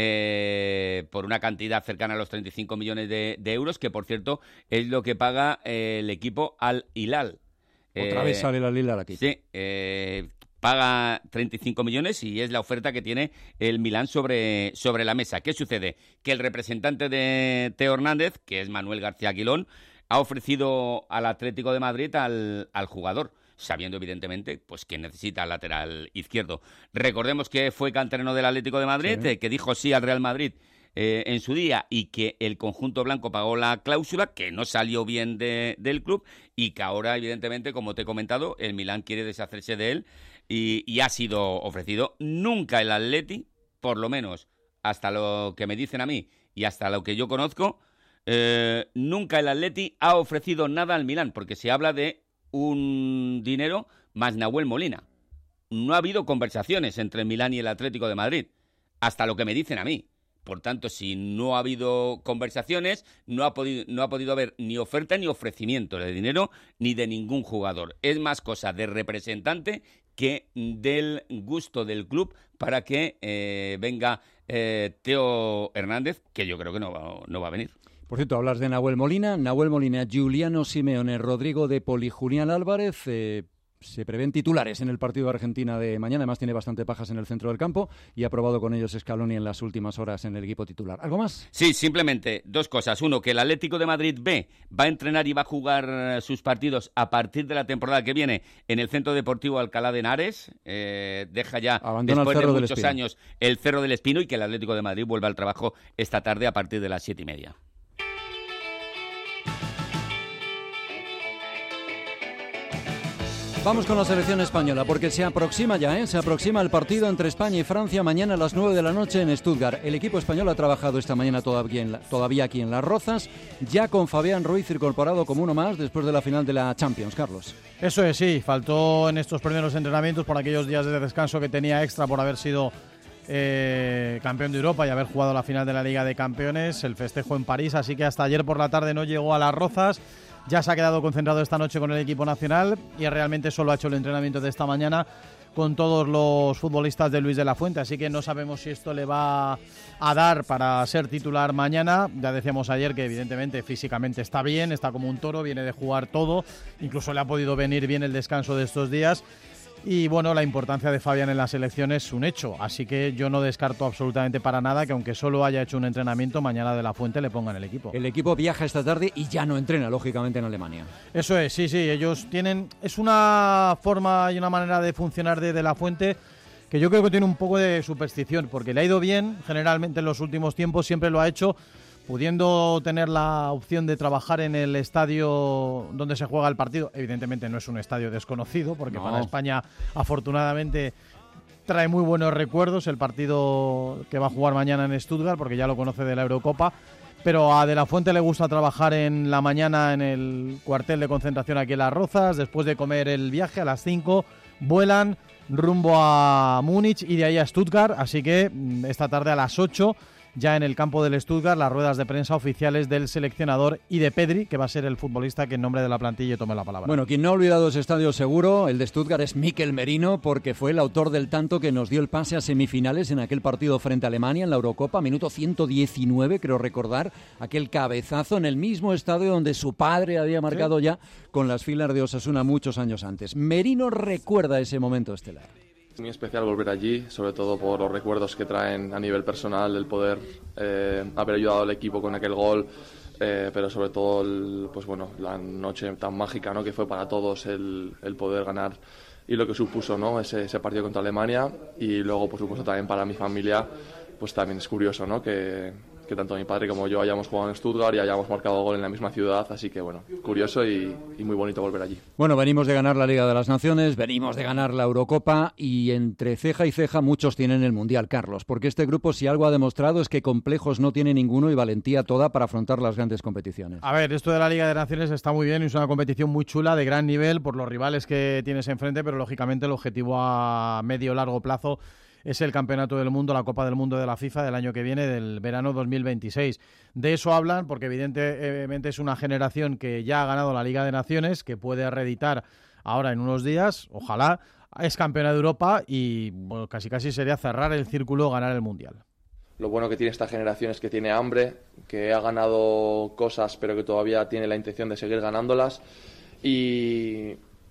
eh, por una cantidad cercana a los treinta y cinco millones de, de euros, que por cierto es lo que paga eh, el equipo Al Hilal. Otra eh, vez sale la Lila aquí. Sí, eh, paga treinta y cinco millones y es la oferta que tiene el Milán sobre, sobre la mesa. ¿Qué sucede? Que el representante de Teo Hernández, que es Manuel García Aguilón, ha ofrecido al Atlético de Madrid al, al jugador, sabiendo evidentemente pues que necesita lateral izquierdo. Recordemos que fue canterano del Atlético de Madrid, sí. eh, que dijo sí al Real Madrid eh, en su día y que el conjunto blanco pagó la cláusula, que no salió bien de, del club y que ahora evidentemente, como te he comentado, el Milán quiere deshacerse de él y, y ha sido ofrecido. Nunca el Atleti, por lo menos hasta lo que me dicen a mí y hasta lo que yo conozco, eh, nunca el Atleti ha ofrecido nada al Milán, porque se habla de un dinero más Nahuel Molina. No ha habido conversaciones entre el Milán y el Atlético de Madrid, hasta lo que me dicen a mí. Por tanto, si no ha habido conversaciones, no ha podido, no ha podido haber ni oferta ni ofrecimiento de dinero ni de ningún jugador. Es más cosa de representante que del gusto del club para que eh, venga eh, Teo Hernández, que yo creo que no va, no va a venir. Por cierto, hablas de Nahuel Molina. Nahuel Molina, Giuliano Simeone, Rodrigo de Poli, Julián Álvarez. Eh, se prevén titulares en el partido de Argentina de mañana. Además, tiene bastante pajas en el centro del campo y ha probado con ellos Scaloni en las últimas horas en el equipo titular. ¿Algo más? Sí, simplemente dos cosas. Uno, que el Atlético de Madrid B va a entrenar y va a jugar sus partidos a partir de la temporada que viene en el Centro Deportivo Alcalá de Henares. Eh, deja ya, Abandona después de muchos años, el Cerro del Espino, y que el Atlético de Madrid vuelva al trabajo esta tarde a partir de las siete y media. Vamos con la selección española, porque se aproxima ya, ¿eh? Se aproxima el partido entre España y Francia mañana a las nueve de la noche en Stuttgart. El equipo español ha trabajado esta mañana todavía, en la, todavía aquí en Las Rozas, ya con Fabián Ruiz incorporado como uno más después de la final de la Champions, Carlos. Eso es, sí, faltó en estos primeros entrenamientos por aquellos días de descanso que tenía extra por haber sido eh, campeón de Europa y haber jugado la final de la Liga de Campeones, el festejo en París, así que hasta ayer por la tarde no llegó a Las Rozas. Ya se ha quedado concentrado esta noche con el equipo nacional y realmente solo ha hecho el entrenamiento de esta mañana con todos los futbolistas de Luis de la Fuente, así que no sabemos si esto le va a dar para ser titular mañana. Ya decíamos ayer que evidentemente físicamente está bien, está como un toro, viene de jugar todo, incluso le ha podido venir bien el descanso de estos días. Y bueno, la importancia de Fabián en la selección es un hecho, así que yo no descarto absolutamente para nada que aunque solo haya hecho un entrenamiento, mañana de la Fuente le pongan el equipo. El equipo viaja esta tarde y ya no entrena, lógicamente, en Alemania. Eso es, sí, sí, ellos tienen... Es una forma y una manera de funcionar de, de la Fuente que yo creo que tiene un poco de superstición, porque le ha ido bien, generalmente en los últimos tiempos siempre lo ha hecho, pudiendo tener la opción de trabajar en el estadio donde se juega el partido. Evidentemente no es un estadio desconocido, porque no. Para España afortunadamente trae muy buenos recuerdos el partido que va a jugar mañana en Stuttgart, porque ya lo conoce de la Eurocopa. Pero a De la Fuente le gusta trabajar en la mañana en el cuartel de concentración aquí en Las Rozas, después de comer el viaje a las cinco, vuelan rumbo a Múnich y de ahí a Stuttgart, así que esta tarde a las ocho ya en el campo del Stuttgart, las ruedas de prensa oficiales del seleccionador y de Pedri, que va a ser el futbolista que en nombre de la plantilla tome la palabra. Bueno, quien no ha olvidado ese estadio seguro, el de Stuttgart, es Mikel Merino, porque fue el autor del tanto que nos dio el pase a semifinales en aquel partido frente a Alemania en la Eurocopa, minuto ciento diecinueve, creo recordar, aquel cabezazo en el mismo estadio donde su padre había marcado, ¿sí?, ya con las filas de Osasuna muchos años antes. Merino recuerda ese momento estelar. Es muy especial volver allí, sobre todo por los recuerdos que traen a nivel personal, el poder eh, haber ayudado al equipo con aquel gol, eh, pero sobre todo el, pues bueno, la noche tan mágica, ¿no?, que fue para todos el, el poder ganar y lo que supuso, ¿no?, ese, ese partido contra Alemania. Y luego, por supuesto, también para mi familia, pues también es curioso, ¿no?, que... que tanto mi padre como yo hayamos jugado en Stuttgart y hayamos marcado gol en la misma ciudad, así que bueno, curioso y, y muy bonito volver allí. Bueno, venimos de ganar la Liga de las Naciones, venimos de ganar la Eurocopa y entre ceja y ceja muchos tienen el Mundial, Carlos, porque este grupo si algo ha demostrado es que complejos no tiene ninguno y valentía toda para afrontar las grandes competiciones. A ver, esto de la Liga de Naciones está muy bien y es una competición muy chula, de gran nivel por los rivales que tienes enfrente, pero lógicamente el objetivo a medio largo plazo es el Campeonato del Mundo, la Copa del Mundo de la FIFA del año que viene, del verano dos mil veintiséis. De eso hablan porque evidentemente es una generación que ya ha ganado la Liga de Naciones, que puede reeditar ahora en unos días, ojalá, es campeona de Europa y bueno, casi casi sería cerrar el círculo, ganar el Mundial. Lo bueno que tiene esta generación es que tiene hambre, que ha ganado cosas pero que todavía tiene la intención de seguir ganándolas y...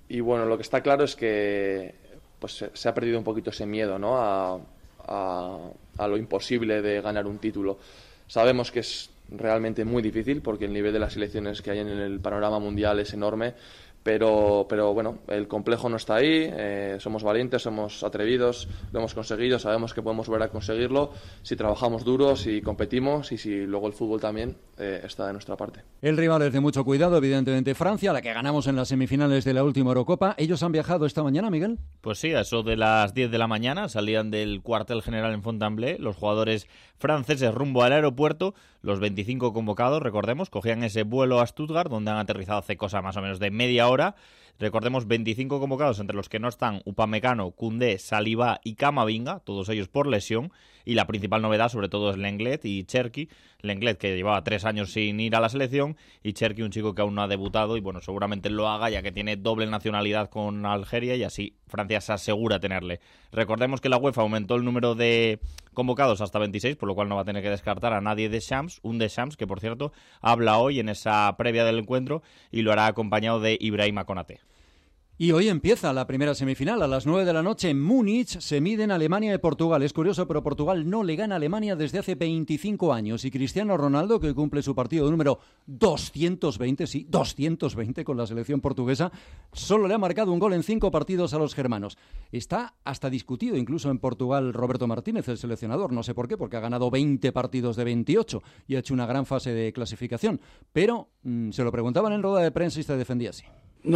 y bueno, lo que está claro es que pues se, se ha perdido un poquito ese miedo, ¿no? a, a, a lo imposible de ganar un título. Sabemos que es realmente muy difícil porque el nivel de las selecciones que hay en el panorama mundial es enorme, pero, pero bueno, el complejo no está ahí, eh, somos valientes, somos atrevidos, lo hemos conseguido, sabemos que podemos volver a conseguirlo si trabajamos duro, si competimos y si luego el fútbol también eh, está de nuestra parte. El rival es de mucho cuidado, evidentemente Francia, la que ganamos en las semifinales de la última Eurocopa. ¿Ellos han viajado esta mañana, Miguel? Pues sí, a eso de las diez de la mañana salían del cuartel general en Fontainebleau los jugadores franceses rumbo al aeropuerto. Los veinticinco convocados, recordemos, cogían ese vuelo a Stuttgart, donde han aterrizado hace cosa más o menos de media hora. Recordemos, veinticinco convocados, entre los que no están Upamecano, Koundé, Saliba y Camavinga, todos ellos por lesión. Y la principal novedad, sobre todo, es Lenglet y Cherki. Lenglet, que llevaba tres años sin ir a la selección, y Cherki, un chico que aún no ha debutado, y bueno, seguramente lo haga, ya que tiene doble nacionalidad con Algeria, y así Francia se asegura tenerle. Recordemos que la UEFA aumentó el número de convocados hasta veintiséis, por lo cual no va a tener que descartar a nadie de Shams, un de Shams, que por cierto habla hoy en esa previa del encuentro, y lo hará acompañado de Ibrahima Konaté. Y hoy empieza la primera semifinal. A las nueve de la noche en Múnich se miden Alemania y Portugal. Es curioso, pero Portugal no le gana a Alemania desde hace veinticinco años. Y Cristiano Ronaldo, que cumple su partido número doscientos veinte, sí, doscientos veinte con la selección portuguesa, solo le ha marcado un gol en cinco partidos a los germanos. Está hasta discutido incluso en Portugal Roberto Martínez, el seleccionador. No sé por qué, porque ha ganado veinte partidos de veintiocho y ha hecho una gran fase de clasificación. Pero mmm, se lo preguntaban en rueda de prensa y se defendía así.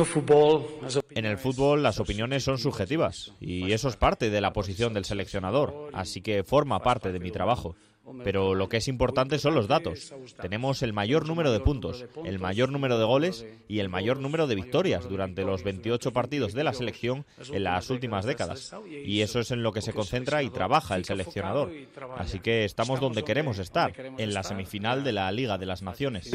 En el fútbol las opiniones son subjetivas y eso es parte de la posición del seleccionador, así que forma parte de mi trabajo. Pero lo que es importante son los datos. Tenemos el mayor número de puntos, el mayor número de goles y el mayor número de victorias durante los veintiocho partidos de la selección en las últimas décadas. Y eso es en lo que se concentra y trabaja el seleccionador. Así que estamos donde queremos estar, en la semifinal de la Liga de las Naciones.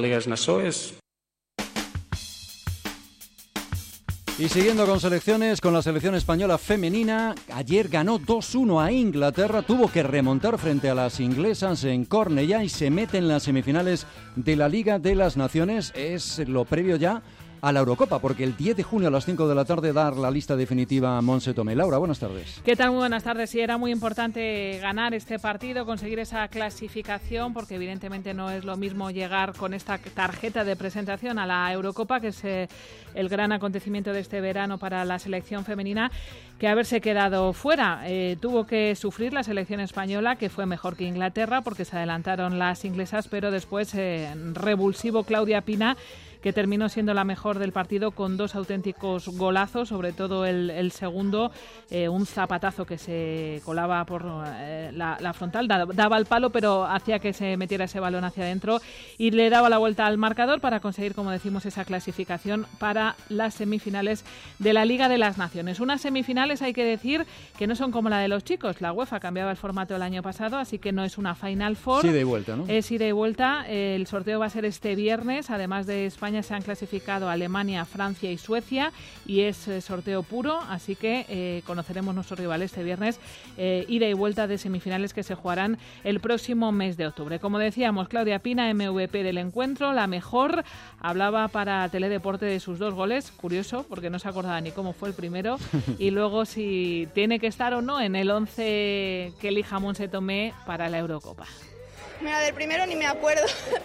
Y siguiendo con selecciones, con la selección española femenina, ayer ganó dos uno a Inglaterra, tuvo que remontar frente a las inglesas en Cornellá y se mete en las semifinales de la Liga de las Naciones. Es lo previo ya a la Eurocopa, porque el diez de junio a las cinco de la tarde dar la lista definitiva a Montse Tomé. Laura, buenas tardes. ¿Qué tal? Muy buenas tardes. Sí, era muy importante ganar este partido, conseguir esa clasificación, porque evidentemente no es lo mismo llegar con esta tarjeta de presentación a la Eurocopa, que es eh, el gran acontecimiento de este verano para la selección femenina, que haberse quedado fuera. Eh, tuvo que sufrir la selección española, que fue mejor que Inglaterra, porque se adelantaron las inglesas, pero después eh, revulsivo Claudia Pina, que terminó siendo la mejor del partido con dos auténticos golazos, sobre todo el, el segundo, eh, un zapatazo que se colaba por eh, la, la frontal, da, daba el palo, pero hacía que se metiera ese balón hacia adentro y le daba la vuelta al marcador para conseguir, como decimos, esa clasificación para las semifinales de la Liga de las Naciones. Unas semifinales, hay que decir, que no son como la de los chicos. La UEFA cambiaba el formato el año pasado, así que no es una Final Four. Sí, de vuelta, ¿no? Es ida y vuelta. El sorteo va a ser este viernes. Además de España, se han clasificado Alemania, Francia y Suecia, y es eh, sorteo puro, así que eh, conoceremos nuestros rivales este viernes, eh, ida y vuelta de semifinales que se jugarán el próximo mes de octubre. Como decíamos, Claudia Pina, M V P del encuentro, la mejor, hablaba para Teledeporte de sus dos goles, curioso, porque no se acordaba ni cómo fue el primero, y luego si tiene que estar o no en el once que elija Montse Tomé para la Eurocopa. Mira, del primero ni me acuerdo.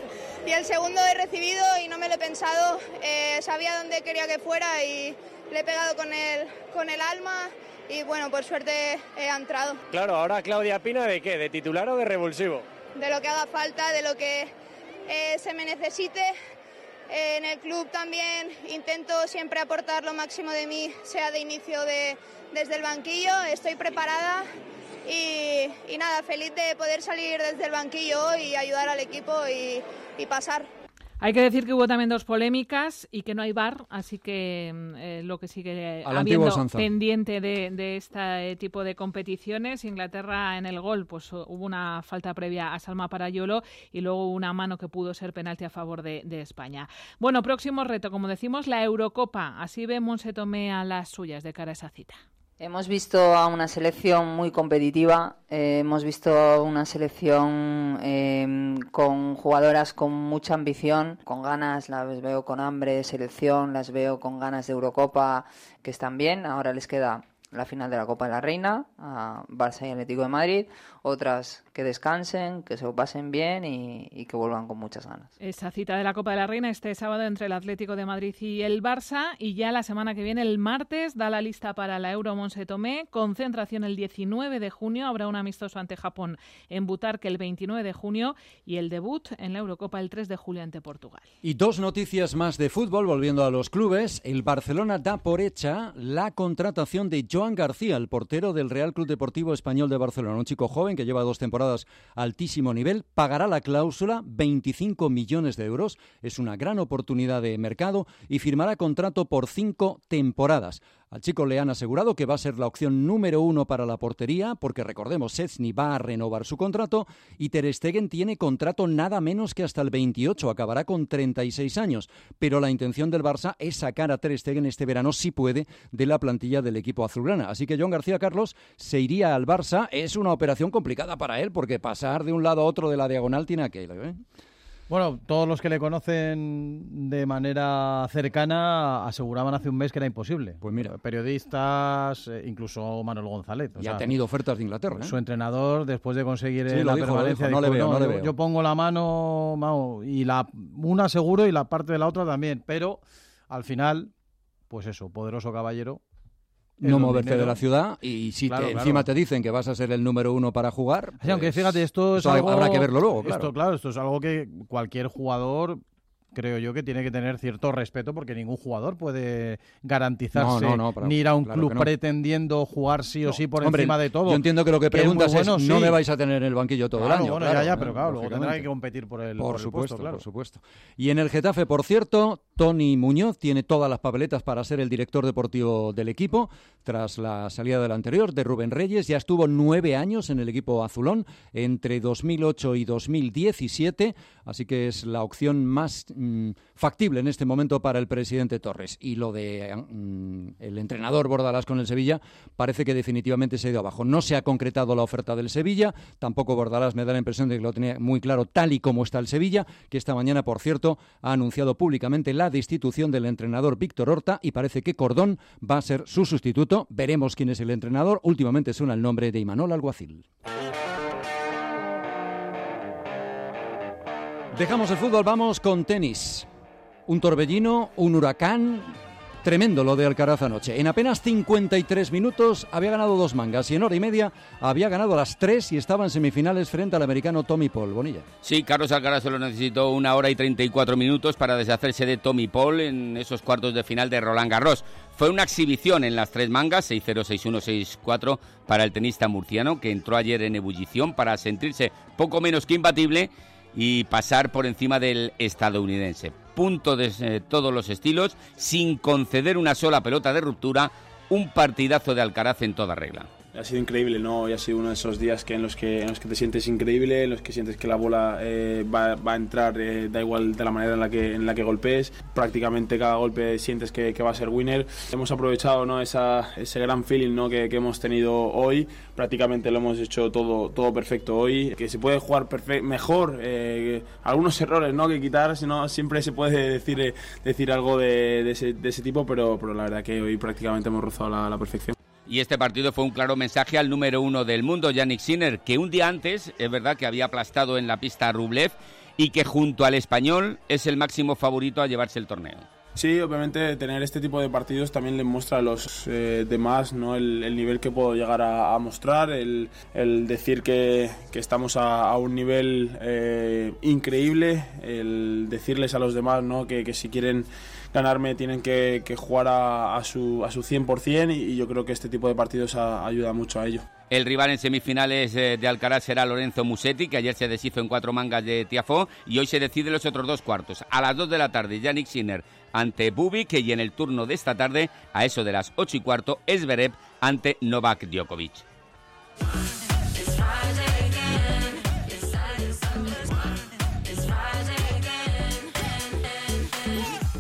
Y el segundo he recibido y no me lo he pensado. Eh, sabía dónde quería que fuera y le he pegado con el, con el alma y bueno, por suerte he entrado. Claro, ahora Claudia Pina, ¿de qué? ¿De titular o de revulsivo? De lo que haga falta, de lo que eh, se me necesite. Eh, en el club también intento siempre aportar lo máximo de mí, sea de inicio de, desde el banquillo. Estoy preparada. Y, y nada, feliz de poder salir desde el banquillo y ayudar al equipo y, y pasar. Hay que decir que hubo también dos polémicas y que no hay V A R, así que eh, lo que sigue Al habiendo pendiente de, de este tipo de competiciones. Inglaterra en el gol, pues hubo una falta previa a Salma Parayolo y luego una mano que pudo ser penalti a favor de, de España. Bueno, próximo reto, como decimos, la Eurocopa. Así ve Montse Tomé a las suyas de cara a esa cita. Hemos visto a una selección muy competitiva, eh, hemos visto una selección eh, con jugadoras con mucha ambición, con ganas, las veo con hambre de selección, las veo con ganas de Eurocopa, que están bien. Ahora les queda la final de la Copa de la Reina, a Barça y Atlético de Madrid, otras que descansen, que se lo pasen bien y, y que vuelvan con muchas ganas. Esa cita de la Copa de la Reina este sábado entre el Atlético de Madrid y el Barça, y ya la semana que viene, el martes, da la lista para la Euro Monse Tomé, concentración el diecinueve de junio, habrá un amistoso ante Japón en Butarque el veintinueve de junio y el debut en la Eurocopa el tres de julio ante Portugal. Y dos noticias más de fútbol, volviendo a los clubes. El Barcelona da por hecha la contratación de Joan García, el portero del Real Club Deportivo Español de Barcelona, un chico joven que lleva dos temporadas a altísimo nivel, pagará la cláusula, veinticinco millones de euros, es una gran oportunidad de mercado y firmará contrato por cinco temporadas. Al chico le han asegurado que va a ser la opción número uno para la portería, porque recordemos, Szczęsny va a renovar su contrato y Ter Stegen tiene contrato nada menos que hasta el veintiocho, acabará con treinta y seis años, pero la intención del Barça es sacar a Ter Stegen este verano, si puede, de la plantilla del equipo azulgrana. Así que Joan García, Carlos, se iría al Barça. Es una operación complicada para él, porque pasar de un lado a otro de la diagonal tiene aquello, ¿eh? Bueno, todos los que le conocen de manera cercana aseguraban hace un mes que era imposible. Pues mira. Periodistas, eh, incluso Manuel González. Y ha tenido ofertas de Inglaterra, ¿eh? Su entrenador, después de conseguir sí, la dijo, permanencia, dijo, no dijo, le veo, no, no le yo, veo. yo pongo la mano, mano, y la una seguro y la parte de la otra también. Pero al final, pues eso, poderoso caballero. No moverte de la ciudad y si claro, te, claro. encima te dicen que vas a ser el número uno para jugar, Sí, aunque pues, fíjate, esto es esto algo... habrá que verlo luego, claro. Esto, claro, esto es algo que cualquier jugador, creo yo, que tiene que tener cierto respeto, porque ningún jugador puede garantizarse No, no, no, para- ni ir a un claro club que no. pretendiendo jugar sí o No. sí por Hombre, encima de todo. yo entiendo que lo que es muy preguntas es, bueno, no sí. me vais a tener en el banquillo todo Claro, el año. bueno, claro, ya, ya, ¿eh? pero claro, luego tendrá Lógicamente. que competir por el, Por, por el supuesto, puesto, claro. por supuesto. Y en el Getafe, por cierto, Tony Muñoz tiene todas las papeletas para ser el director deportivo del equipo, tras la salida del anterior, de Rubén Reyes. Ya estuvo nueve años en el equipo azulón, entre dos mil ocho y dos mil diecisiete, así que es la opción más mm, factible en este momento para el presidente Torres. Y lo de mm, el entrenador Bordalás con el Sevilla parece que definitivamente se ha ido abajo. No se ha concretado la oferta del Sevilla, tampoco Bordalás me da la impresión de que lo tenía muy claro tal y como está el Sevilla, que esta mañana, por cierto, ha anunciado públicamente la destitución del entrenador Víctor Horta y parece que Cordón va a ser su sustituto. Veremos quién es el entrenador. Últimamente suena el nombre de Imanol Alguacil. Dejamos el fútbol, vamos con tenis. Un torbellino, un huracán, tremendo lo de Alcaraz anoche. En apenas cincuenta y tres minutos había ganado dos mangas y en hora y media había ganado las tres y estaba en semifinales frente al americano Tommy Paul. Bonilla. Sí, Carlos Alcaraz solo necesitó una hora y treinta y cuatro minutos para deshacerse de Tommy Paul en esos cuartos de final de Roland Garros. Fue una exhibición en las tres mangas, seis cero, seis uno, seis cuatro, para el tenista murciano, que entró ayer en ebullición para sentirse poco menos que imbatible y pasar por encima del estadounidense. Punto de eh, todos los estilos, sin conceder una sola pelota de ruptura, un partidazo de Alcaraz en toda regla. Ha sido increíble, ¿no? Hoy ha sido uno de esos días que en los que en los que te sientes increíble, en los que sientes que la bola eh, va, va a entrar, eh, da igual de la manera en la que en la que golpees. Prácticamente cada golpe sientes que, que va a ser winner. Hemos aprovechado, ¿no? Esa, ese gran feeling, ¿no? que, que hemos tenido hoy. Prácticamente lo hemos hecho todo todo perfecto hoy. Que se puede jugar perfe- mejor, eh, algunos errores, ¿no? que quitar, sino siempre se puede decir eh, decir algo de, de, ese, de ese tipo, pero, pero la verdad que hoy prácticamente hemos rozado la, la perfección. Y este partido fue un claro mensaje al número uno del mundo, Jannik Sinner, que un día antes, es verdad que había aplastado en la pista a Rublev y que junto al español es el máximo favorito a llevarse el torneo. Sí, obviamente tener este tipo de partidos también le muestra a los eh, demás, ¿no? el, el nivel que puedo llegar a, a mostrar, el, el decir que, que estamos a, a un nivel eh, increíble, el decirles a los demás, ¿no? que, que si quieren ganarme tienen que, que jugar a, a, su, a su cien por ciento y, y yo creo que este tipo de partidos a, ayuda mucho a ello. El rival en semifinales de Alcaraz será Lorenzo Musetti, que ayer se deshizo en cuatro mangas de Tiafoe, y hoy se deciden los otros dos cuartos. A las dos de la tarde, Jannik Sinner ante Bubik, y en el turno de esta tarde, a eso de las ocho y cuarto, Zverev ante Novak Djokovic.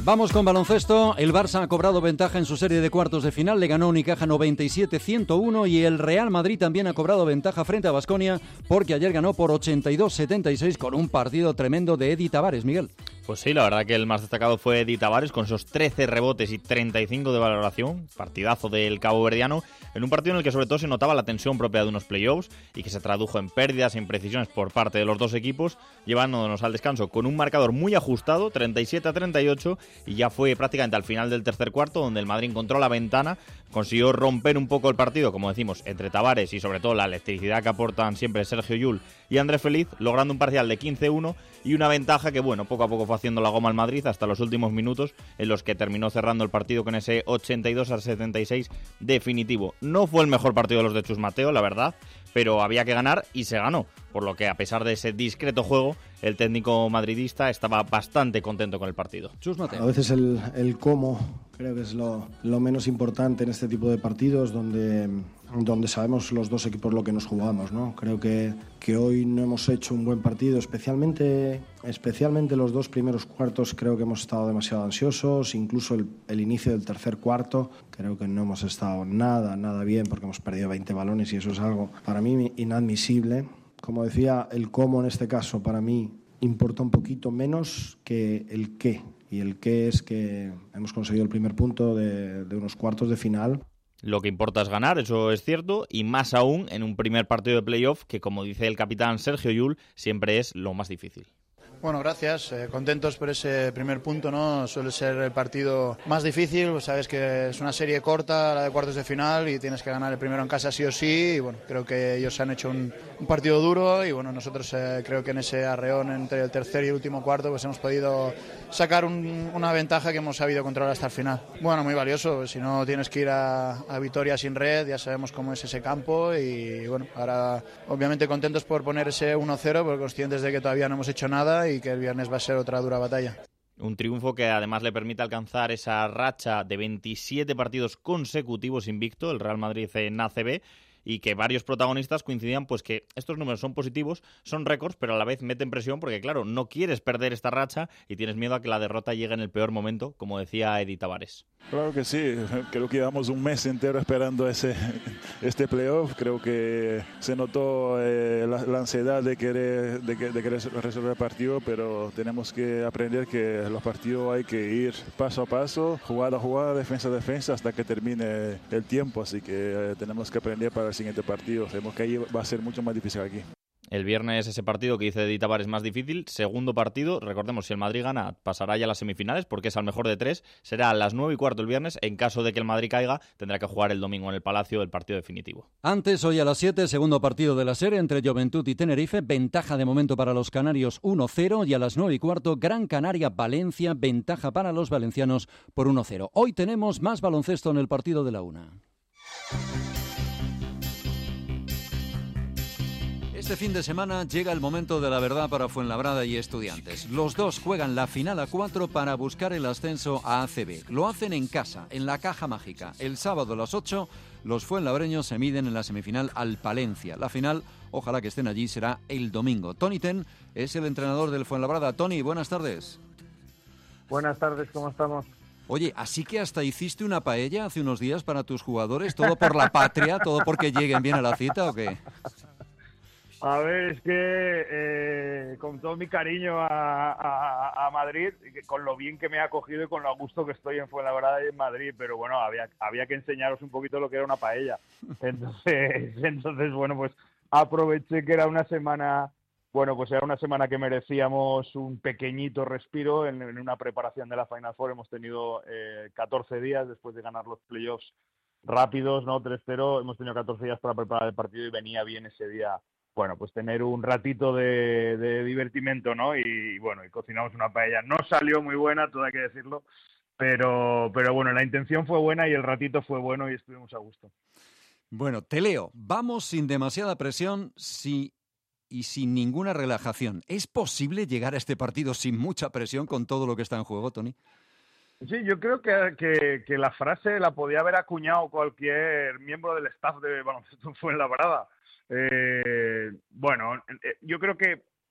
Vamos con baloncesto. El Barça ha cobrado ventaja en su serie de cuartos de final. Le ganó Unicaja noventa y siete a ciento uno y el Real Madrid también ha cobrado ventaja frente a Baskonia porque ayer ganó por ochenta y dos a setenta y seis con un partido tremendo de Edi Tavares, Miguel. Pues sí, la verdad que el más destacado fue Edi Tavares con esos trece rebotes y treinta y cinco de valoración. Partidazo del caboverdiano en un partido en el que sobre todo se notaba la tensión propia de unos playoffs y que se tradujo en pérdidas e imprecisiones por parte de los dos equipos, llevándonos al descanso con un marcador muy ajustado, treinta y siete a treinta y ocho, y ya fue prácticamente al final del tercer cuarto donde el Madrid encontró la ventana, consiguió romper un poco el partido, como decimos, entre Tavares y sobre todo la electricidad que aportan siempre Sergio Llull y Andrés Feliz, logrando un parcial de quince a uno y una ventaja que, bueno, poco a poco fue haciendo la goma al Madrid hasta los últimos minutos, en los que terminó cerrando el partido con ese ochenta y dos a setenta y seis definitivo. No fue el mejor partido de los de Chus Mateo, la verdad, pero había que ganar y se ganó, por lo que a pesar de ese discreto juego, el técnico madridista estaba bastante contento con el partido. Chus Mateo. A veces el, el cómo creo que es lo, lo menos importante en este tipo de partidos donde, donde sabemos los dos equipos lo que nos jugamos, ¿no? Creo que, que hoy no hemos hecho un buen partido, especialmente, especialmente los dos primeros cuartos creo que hemos estado demasiado ansiosos, incluso el, el inicio del tercer cuarto creo que no hemos estado nada, nada bien porque hemos perdido veinte balones y eso es algo para mí inadmisible. Como decía, el cómo en este caso para mí importa un poquito menos que el qué. Y el qué es que hemos conseguido el primer punto de, de unos cuartos de final. Lo que importa es ganar, eso es cierto, y más aún en un primer partido de playoff que, como dice el capitán Sergio Llull, siempre es lo más difícil. Bueno, gracias. Eh, contentos por ese primer punto, ¿no? Suele ser el partido más difícil, pues sabes que es una serie corta, la de cuartos de final, y tienes que ganar el primero en casa sí o sí. Y bueno, creo que ellos han hecho un, un partido duro y bueno, nosotros eh, creo que en ese arreón entre el tercer y el último cuarto pues hemos podido sacar un, una ventaja que hemos sabido controlar hasta el final. Bueno, muy valioso. Si no tienes que ir a, a Vitoria sin red, ya sabemos cómo es ese campo y bueno, ahora obviamente contentos por poner ese uno cero, porque conscientes de que todavía no hemos hecho nada y que el viernes va a ser otra dura batalla. Un triunfo que además le permite alcanzar esa racha de veintisiete partidos consecutivos invicto, el Real Madrid en A C B, y que varios protagonistas coincidían pues que estos números son positivos, son récords, pero a la vez meten presión porque, claro, no quieres perder esta racha y tienes miedo a que la derrota llegue en el peor momento, como decía Edi Tavares. Claro que sí, creo que llevamos un mes entero esperando ese, este playoff, creo que se notó eh, la, la ansiedad de querer, de, de querer resolver el partido, pero tenemos que aprender que los partidos hay que ir paso a paso, jugada a jugada, defensa a defensa, hasta que termine el tiempo, así que eh, tenemos que aprender para el siguiente partido, sabemos que ahí va a ser mucho más difícil aquí. El viernes ese partido que dice Edi Tavares más difícil, segundo partido, recordemos, si el Madrid gana pasará ya a las semifinales porque es al mejor de tres, será a las nueve y cuarto el viernes, en caso de que el Madrid caiga tendrá que jugar el domingo en el Palacio el partido definitivo. Antes, hoy a las siete, segundo partido de la serie entre Juventud y Tenerife, ventaja de momento para los canarios uno cero y a las nueve y cuarto Gran Canaria-Valencia, ventaja para los valencianos por uno cero. Hoy tenemos más baloncesto en el partido de la una. Este fin de semana llega el momento de la verdad para Fuenlabrada y Estudiantes. Los dos juegan la final a cuatro para buscar el ascenso a A C B. Lo hacen en casa, en la Caja Mágica. El sábado a las ocho, los fuenlabreños se miden en la semifinal al Palencia. La final, ojalá que estén allí, será el domingo. Tony Ten es el entrenador del Fuenlabrada. Tony, buenas tardes. Buenas tardes, ¿cómo estamos? Oye, así que hasta hiciste una paella hace unos días para tus jugadores, todo por la patria, todo porque lleguen bien a la cita, ¿o qué? A ver, es que eh, con todo mi cariño a, a, a Madrid, con lo bien que me ha acogido y con lo a gusto que estoy en Fuenlabrada y en Madrid, pero bueno, había, había que enseñaros un poquito lo que era una paella. Entonces, entonces, bueno, pues aproveché que era una semana, bueno, pues era una semana que merecíamos un pequeñito respiro en, en una preparación de la Final Four. Hemos tenido eh, catorce días después de ganar los playoffs rápidos, ¿no? tres cero, hemos tenido catorce días para preparar el partido y venía bien ese día. Bueno, pues tener un ratito de, de divertimento, ¿no? Y, y bueno, y cocinamos una paella. No salió muy buena, todo hay que decirlo, pero, pero bueno, la intención fue buena y el ratito fue bueno y estuvimos a gusto. Bueno, te leo. Vamos sin demasiada presión si, y sin ninguna relajación. ¿Es posible llegar a este partido sin mucha presión con todo lo que está en juego, Tony? Sí, yo creo que, que, que la frase la podía haber acuñado cualquier miembro del staff de Baloncesto Fuenlabrada. Eh, bueno, yo creo que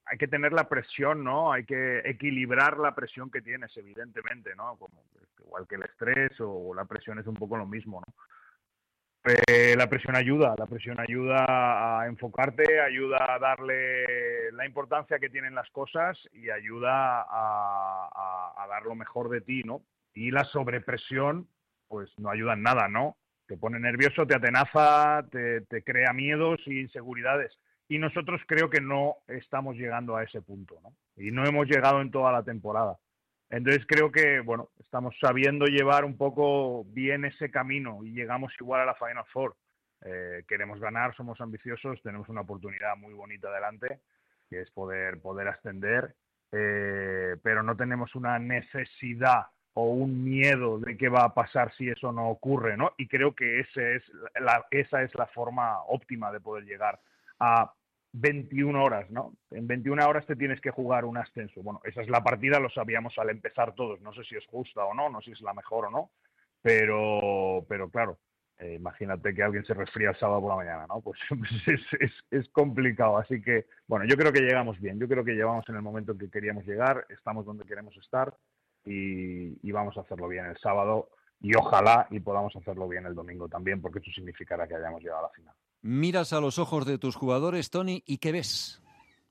hay que tener la presión, ¿no? Hay que equilibrar la presión que tienes, evidentemente, ¿no? Como, igual que el estrés o la presión es un poco lo mismo, ¿no? Eh, la presión ayuda, la presión ayuda a enfocarte, ayuda a darle la importancia que tienen las cosas y ayuda a, a, a dar lo mejor de ti, ¿no? Y la sobrepresión, pues no ayuda en nada, ¿no? Te pone nervioso, te atenaza, te, te crea miedos e inseguridades. Y nosotros creo que no estamos llegando a ese punto, ¿no? Y no hemos llegado en toda la temporada. Entonces creo que, bueno, estamos sabiendo llevar un poco bien ese camino y llegamos igual a la Final Four. Eh, queremos ganar, somos ambiciosos, tenemos una oportunidad muy bonita delante, que es poder, poder ascender, eh, pero no tenemos una necesidad o un miedo de qué va a pasar si eso no ocurre, ¿no? Y creo que ese es la, esa es la forma óptima de poder llegar a veintiuna horas, ¿no? En veintiuna horas te tienes que jugar un ascenso. Bueno, esa es la partida, lo sabíamos al empezar todos. No sé si es justa o no, no sé si es la mejor o no, pero, pero claro, eh, imagínate que alguien se resfría el sábado por la mañana, ¿no? Pues es, es, es complicado. Así que, bueno, yo creo que llegamos bien. Yo creo que llegamos en el momento en que queríamos llegar, estamos donde queremos estar y, y vamos a hacerlo bien el sábado y ojalá y podamos hacerlo bien el domingo también, porque eso significará que hayamos llegado a la final. Miras a los ojos de tus jugadores, Tony, ¿y qué ves?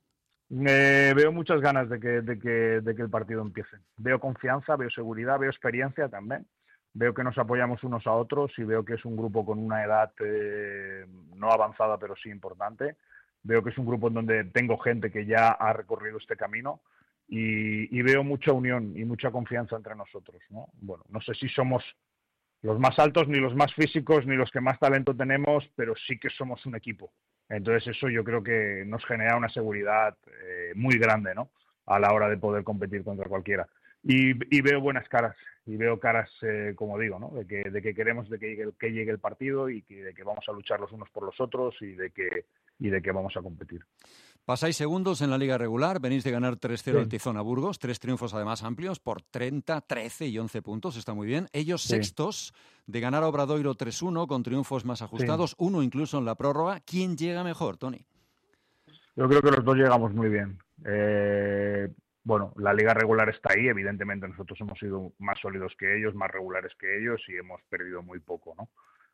Eh, veo muchas ganas de que, de, que, de que el partido empiece. Veo confianza, veo seguridad, veo experiencia también. Veo que nos apoyamos unos a otros y veo que es un grupo con una edad eh, no avanzada, pero sí importante. Veo que es un grupo en donde tengo gente que ya ha recorrido este camino y, y veo mucha unión y mucha confianza entre nosotros, ¿no? Bueno, no sé si somos los más altos, ni los más físicos, ni los que más talento tenemos, pero sí que somos un equipo. Entonces eso yo creo que nos genera una seguridad eh, muy grande, ¿no? A la hora de poder competir contra cualquiera. Y, y veo buenas caras, y veo caras, eh, como digo, ¿no? De que, de que queremos de que llegue, que llegue el partido y que, de que vamos a luchar los unos por los otros y de que, y de que vamos a competir. Pasáis segundos en la liga regular, venís de ganar tres cero Sí. al Tizona Burgos, tres triunfos además amplios por treinta, trece y once puntos, está muy bien. Ellos Sí. sextos de ganar a Obradoiro tres uno con triunfos más ajustados, uno incluso en la prórroga. ¿Quién llega mejor, Tony? Yo creo que los dos llegamos muy bien. Eh, bueno, la liga regular está ahí, evidentemente nosotros hemos sido más sólidos que ellos, más regulares que ellos y hemos perdido muy poco, ¿no?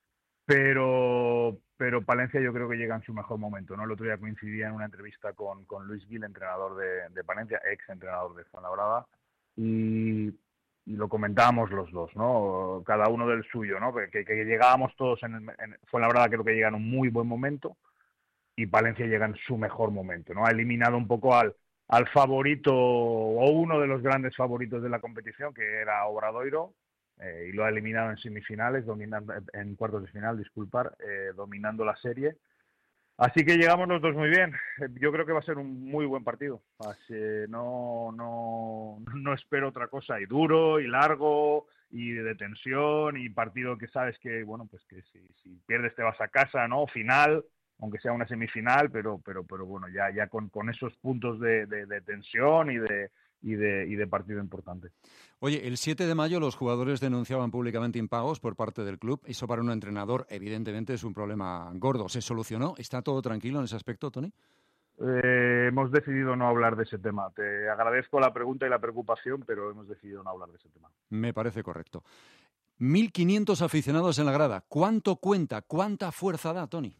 Pero, pero Palencia yo creo que llega en su mejor momento, ¿no? El otro día coincidía en una entrevista con, con Luis Gil, entrenador de, de Palencia, ex entrenador de Fuenlabrada, y, y lo comentábamos los dos, ¿no? Cada uno del suyo, ¿no? Que, que llegábamos todos en, en Fuenlabrada, creo que llega en un muy buen momento, y Palencia llega en su mejor momento, ¿no? Ha eliminado un poco al, al favorito, o uno de los grandes favoritos de la competición, que era Obradoiro, Eh, y lo ha eliminado en semifinales, dominando, en cuartos de final, disculpar, eh, dominando la serie. Así que llegamos los dos muy bien. Eh, yo creo que va a ser un muy buen partido. Así, no, no, no espero otra cosa. Y duro, y largo, y de tensión, y partido que sabes que, bueno, pues que si, si pierdes te vas a casa, ¿no? Final, aunque sea una semifinal, pero, pero, pero bueno, ya, ya con, con esos puntos de, de, de tensión y de Y de, y de partido importante. Oye, el siete de mayo los jugadores denunciaban públicamente impagos por parte del club. Eso para un entrenador, evidentemente, es un problema gordo. ¿Se solucionó? ¿Está todo tranquilo en ese aspecto, Tony? Eh, hemos decidido no hablar de ese tema. Te agradezco la pregunta y la preocupación, pero hemos decidido no hablar de ese tema. Me parece correcto. mil quinientos aficionados en la grada. ¿Cuánto cuenta? ¿Cuánta fuerza da, Tony?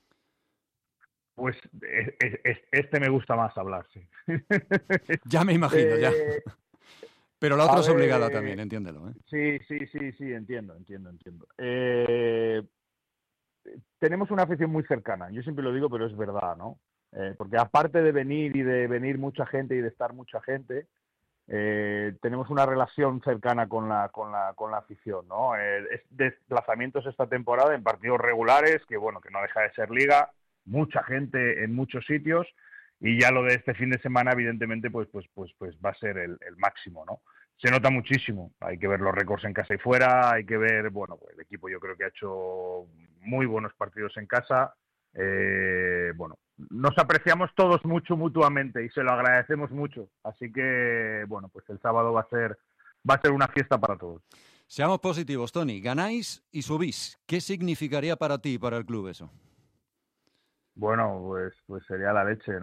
Pues es, es, este me gusta más hablar, sí. Ya me imagino, eh, ya. Pero la otra es ver, obligada también, entiéndelo, ¿eh? Sí, sí, sí, sí, entiendo, entiendo, entiendo. Eh, tenemos una afición muy cercana, yo siempre lo digo, pero es verdad, ¿no? Eh, porque aparte de venir y de venir mucha gente y de estar mucha gente, eh, tenemos una relación cercana con la, con la, con la afición, ¿no? Eh, es desplazamientos esta temporada en partidos regulares, que bueno, que no deja de ser liga, mucha gente en muchos sitios, y ya lo de este fin de semana evidentemente pues pues pues pues va a ser el, el máximo, ¿no? Se nota muchísimo, hay que ver los récords en casa y fuera, hay que ver, bueno, pues el equipo yo creo que ha hecho muy buenos partidos en casa, eh, bueno, nos apreciamos todos mucho mutuamente y se lo agradecemos mucho, así que bueno, pues el sábado va a ser va a ser una fiesta para todos. Seamos positivos, Tony, ganáis y subís. ¿Qué significaría para ti y para el club eso? Bueno, pues, pues sería la leche, ¿no?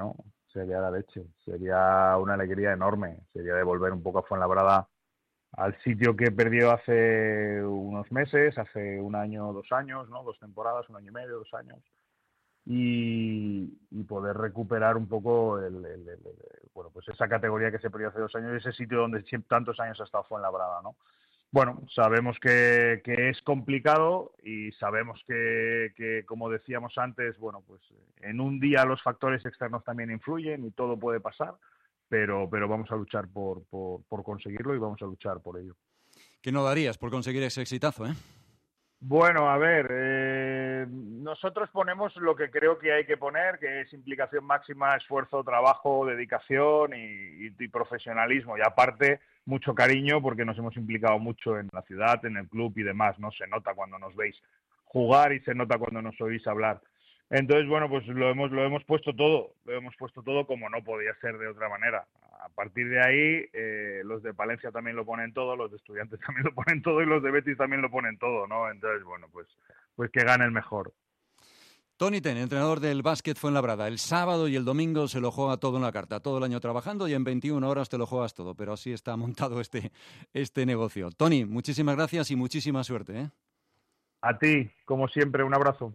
sería la leche, sería una alegría enorme, sería devolver un poco a Fuenlabrada al sitio que perdió hace unos meses, hace un año, dos años, ¿no? Dos temporadas, un año y medio, dos años, y, y poder recuperar un poco el, el, el, el, bueno, pues esa categoría que se perdió hace dos años, ese sitio donde tantos años ha estado Fuenlabrada, ¿no? Bueno, sabemos que, que es complicado y sabemos que, que, como decíamos antes, bueno, pues en un día los factores externos también influyen y todo puede pasar, pero, pero vamos a luchar por, por, por conseguirlo y vamos a luchar por ello. ¿Qué no darías por conseguir ese exitazo, eh? Bueno, a ver, eh, nosotros ponemos lo que creo que hay que poner, que es implicación máxima, esfuerzo, trabajo, dedicación y, y, y profesionalismo. Y aparte, mucho cariño porque nos hemos implicado mucho en la ciudad, en el club y demás, ¿no? Se nota cuando nos veis jugar y se nota cuando nos oís hablar. Entonces, bueno, pues lo hemos, lo hemos puesto todo, lo hemos puesto todo como no podía ser de otra manera. A partir de ahí, eh, los de Palencia también lo ponen todo, los de Estudiantes también lo ponen todo y los de Betis también lo ponen todo, ¿no? Entonces, bueno, pues, pues que gane el mejor. Toni Ten, entrenador del Básquet Fuenlabrada, el sábado y el domingo se lo juega todo en la carta, todo el año trabajando y en veintiuna horas te lo juegas todo, pero así está montado este, este negocio. Toni, muchísimas gracias y muchísima suerte, ¿eh? A ti, como siempre, un abrazo.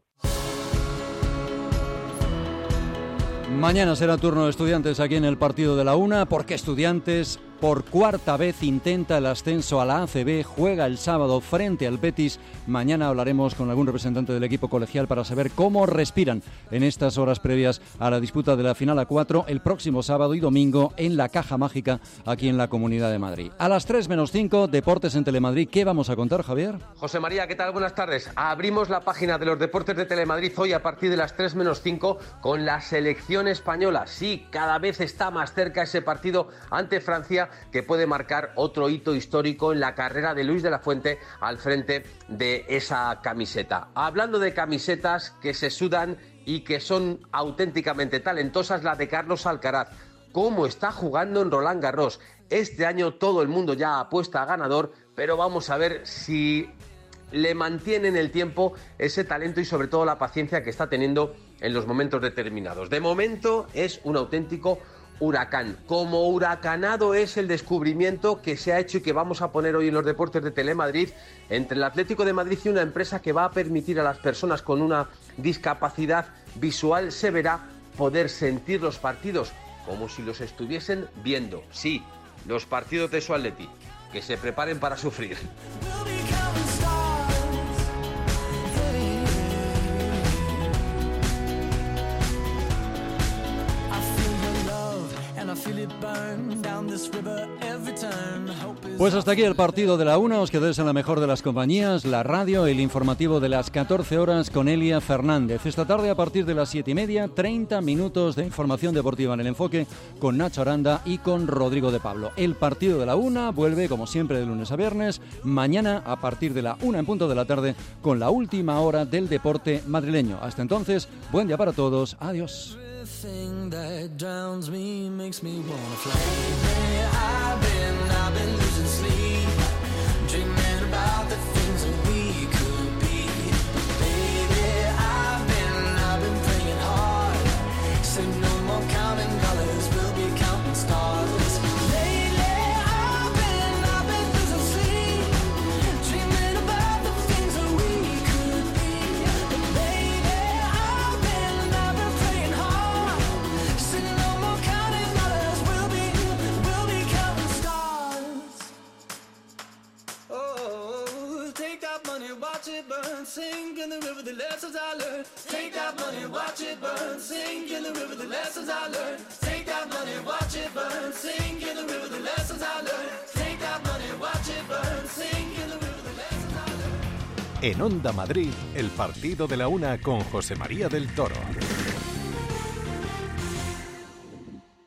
Mañana será turno de Estudiantes aquí en el partido de la una, porque Estudiantes por cuarta vez intenta el ascenso a la A C B, juega el sábado frente al Betis. Mañana hablaremos con algún representante del equipo colegial para saber cómo respiran en estas horas previas a la disputa de la final a cuatro el próximo sábado y domingo en la Caja Mágica aquí en la Comunidad de Madrid. A las tres menos cinco, Deportes en Telemadrid. ¿Qué vamos a contar, Javier? José María, ¿qué tal? Buenas tardes. Abrimos la página de los Deportes de Telemadrid hoy a partir de las tres menos cinco con la selección española. Sí, cada vez está más cerca ese partido ante Francia, que puede marcar otro hito histórico en la carrera de Luis de la Fuente al frente de esa camiseta. Hablando de camisetas que se sudan y que son auténticamente talentosas, la de Carlos Alcaraz. ¿Cómo está jugando en Roland Garros? Este año todo el mundo ya apuesta a ganador, pero vamos a ver si le mantiene en el tiempo ese talento y sobre todo la paciencia que está teniendo en los momentos determinados. De momento es un auténtico huracán. Como huracanado es el descubrimiento que se ha hecho y que vamos a poner hoy en los Deportes de Telemadrid entre el Atlético de Madrid y una empresa que va a permitir a las personas con una discapacidad visual severa poder sentir los partidos como si los estuviesen viendo. Sí, los partidos de su Atleti, que se preparen para sufrir. Pues hasta aquí el partido de la una. Os quedáis en la mejor de las compañías, la radio, el informativo de las catorce horas con Elia Fernández. Esta tarde a partir de las siete y media, treinta minutos de información deportiva en el enfoque con Nacho Aranda y con Rodrigo de Pablo. El partido de la una vuelve como siempre de lunes a viernes. Mañana a partir de la una en punto de la tarde con la última hora del deporte madrileño. Hasta entonces, buen día para todos. Adiós. Thing that drowns me makes me wanna fly. Lately I've been, I've been losing sleep, dreaming about the things that we could be. Baby, I've been, I've been praying hard. Say no more counting dollars, we'll be counting stars. Lately I've been, I've been losing sleep, dreaming about the things that we could be. But baby, I've been, I've been praying hard. Watch it burn, sing in the river, the lessons I learned. Take that money, watch it burn, sing in the river, the lessons I learned. Take that money, watch it burn, sing in the river, the lessons I learned. Take that money, watch it burn, sing in the river, the lessons I learned. En Onda Madrid, el partido de la una con José María del Toro.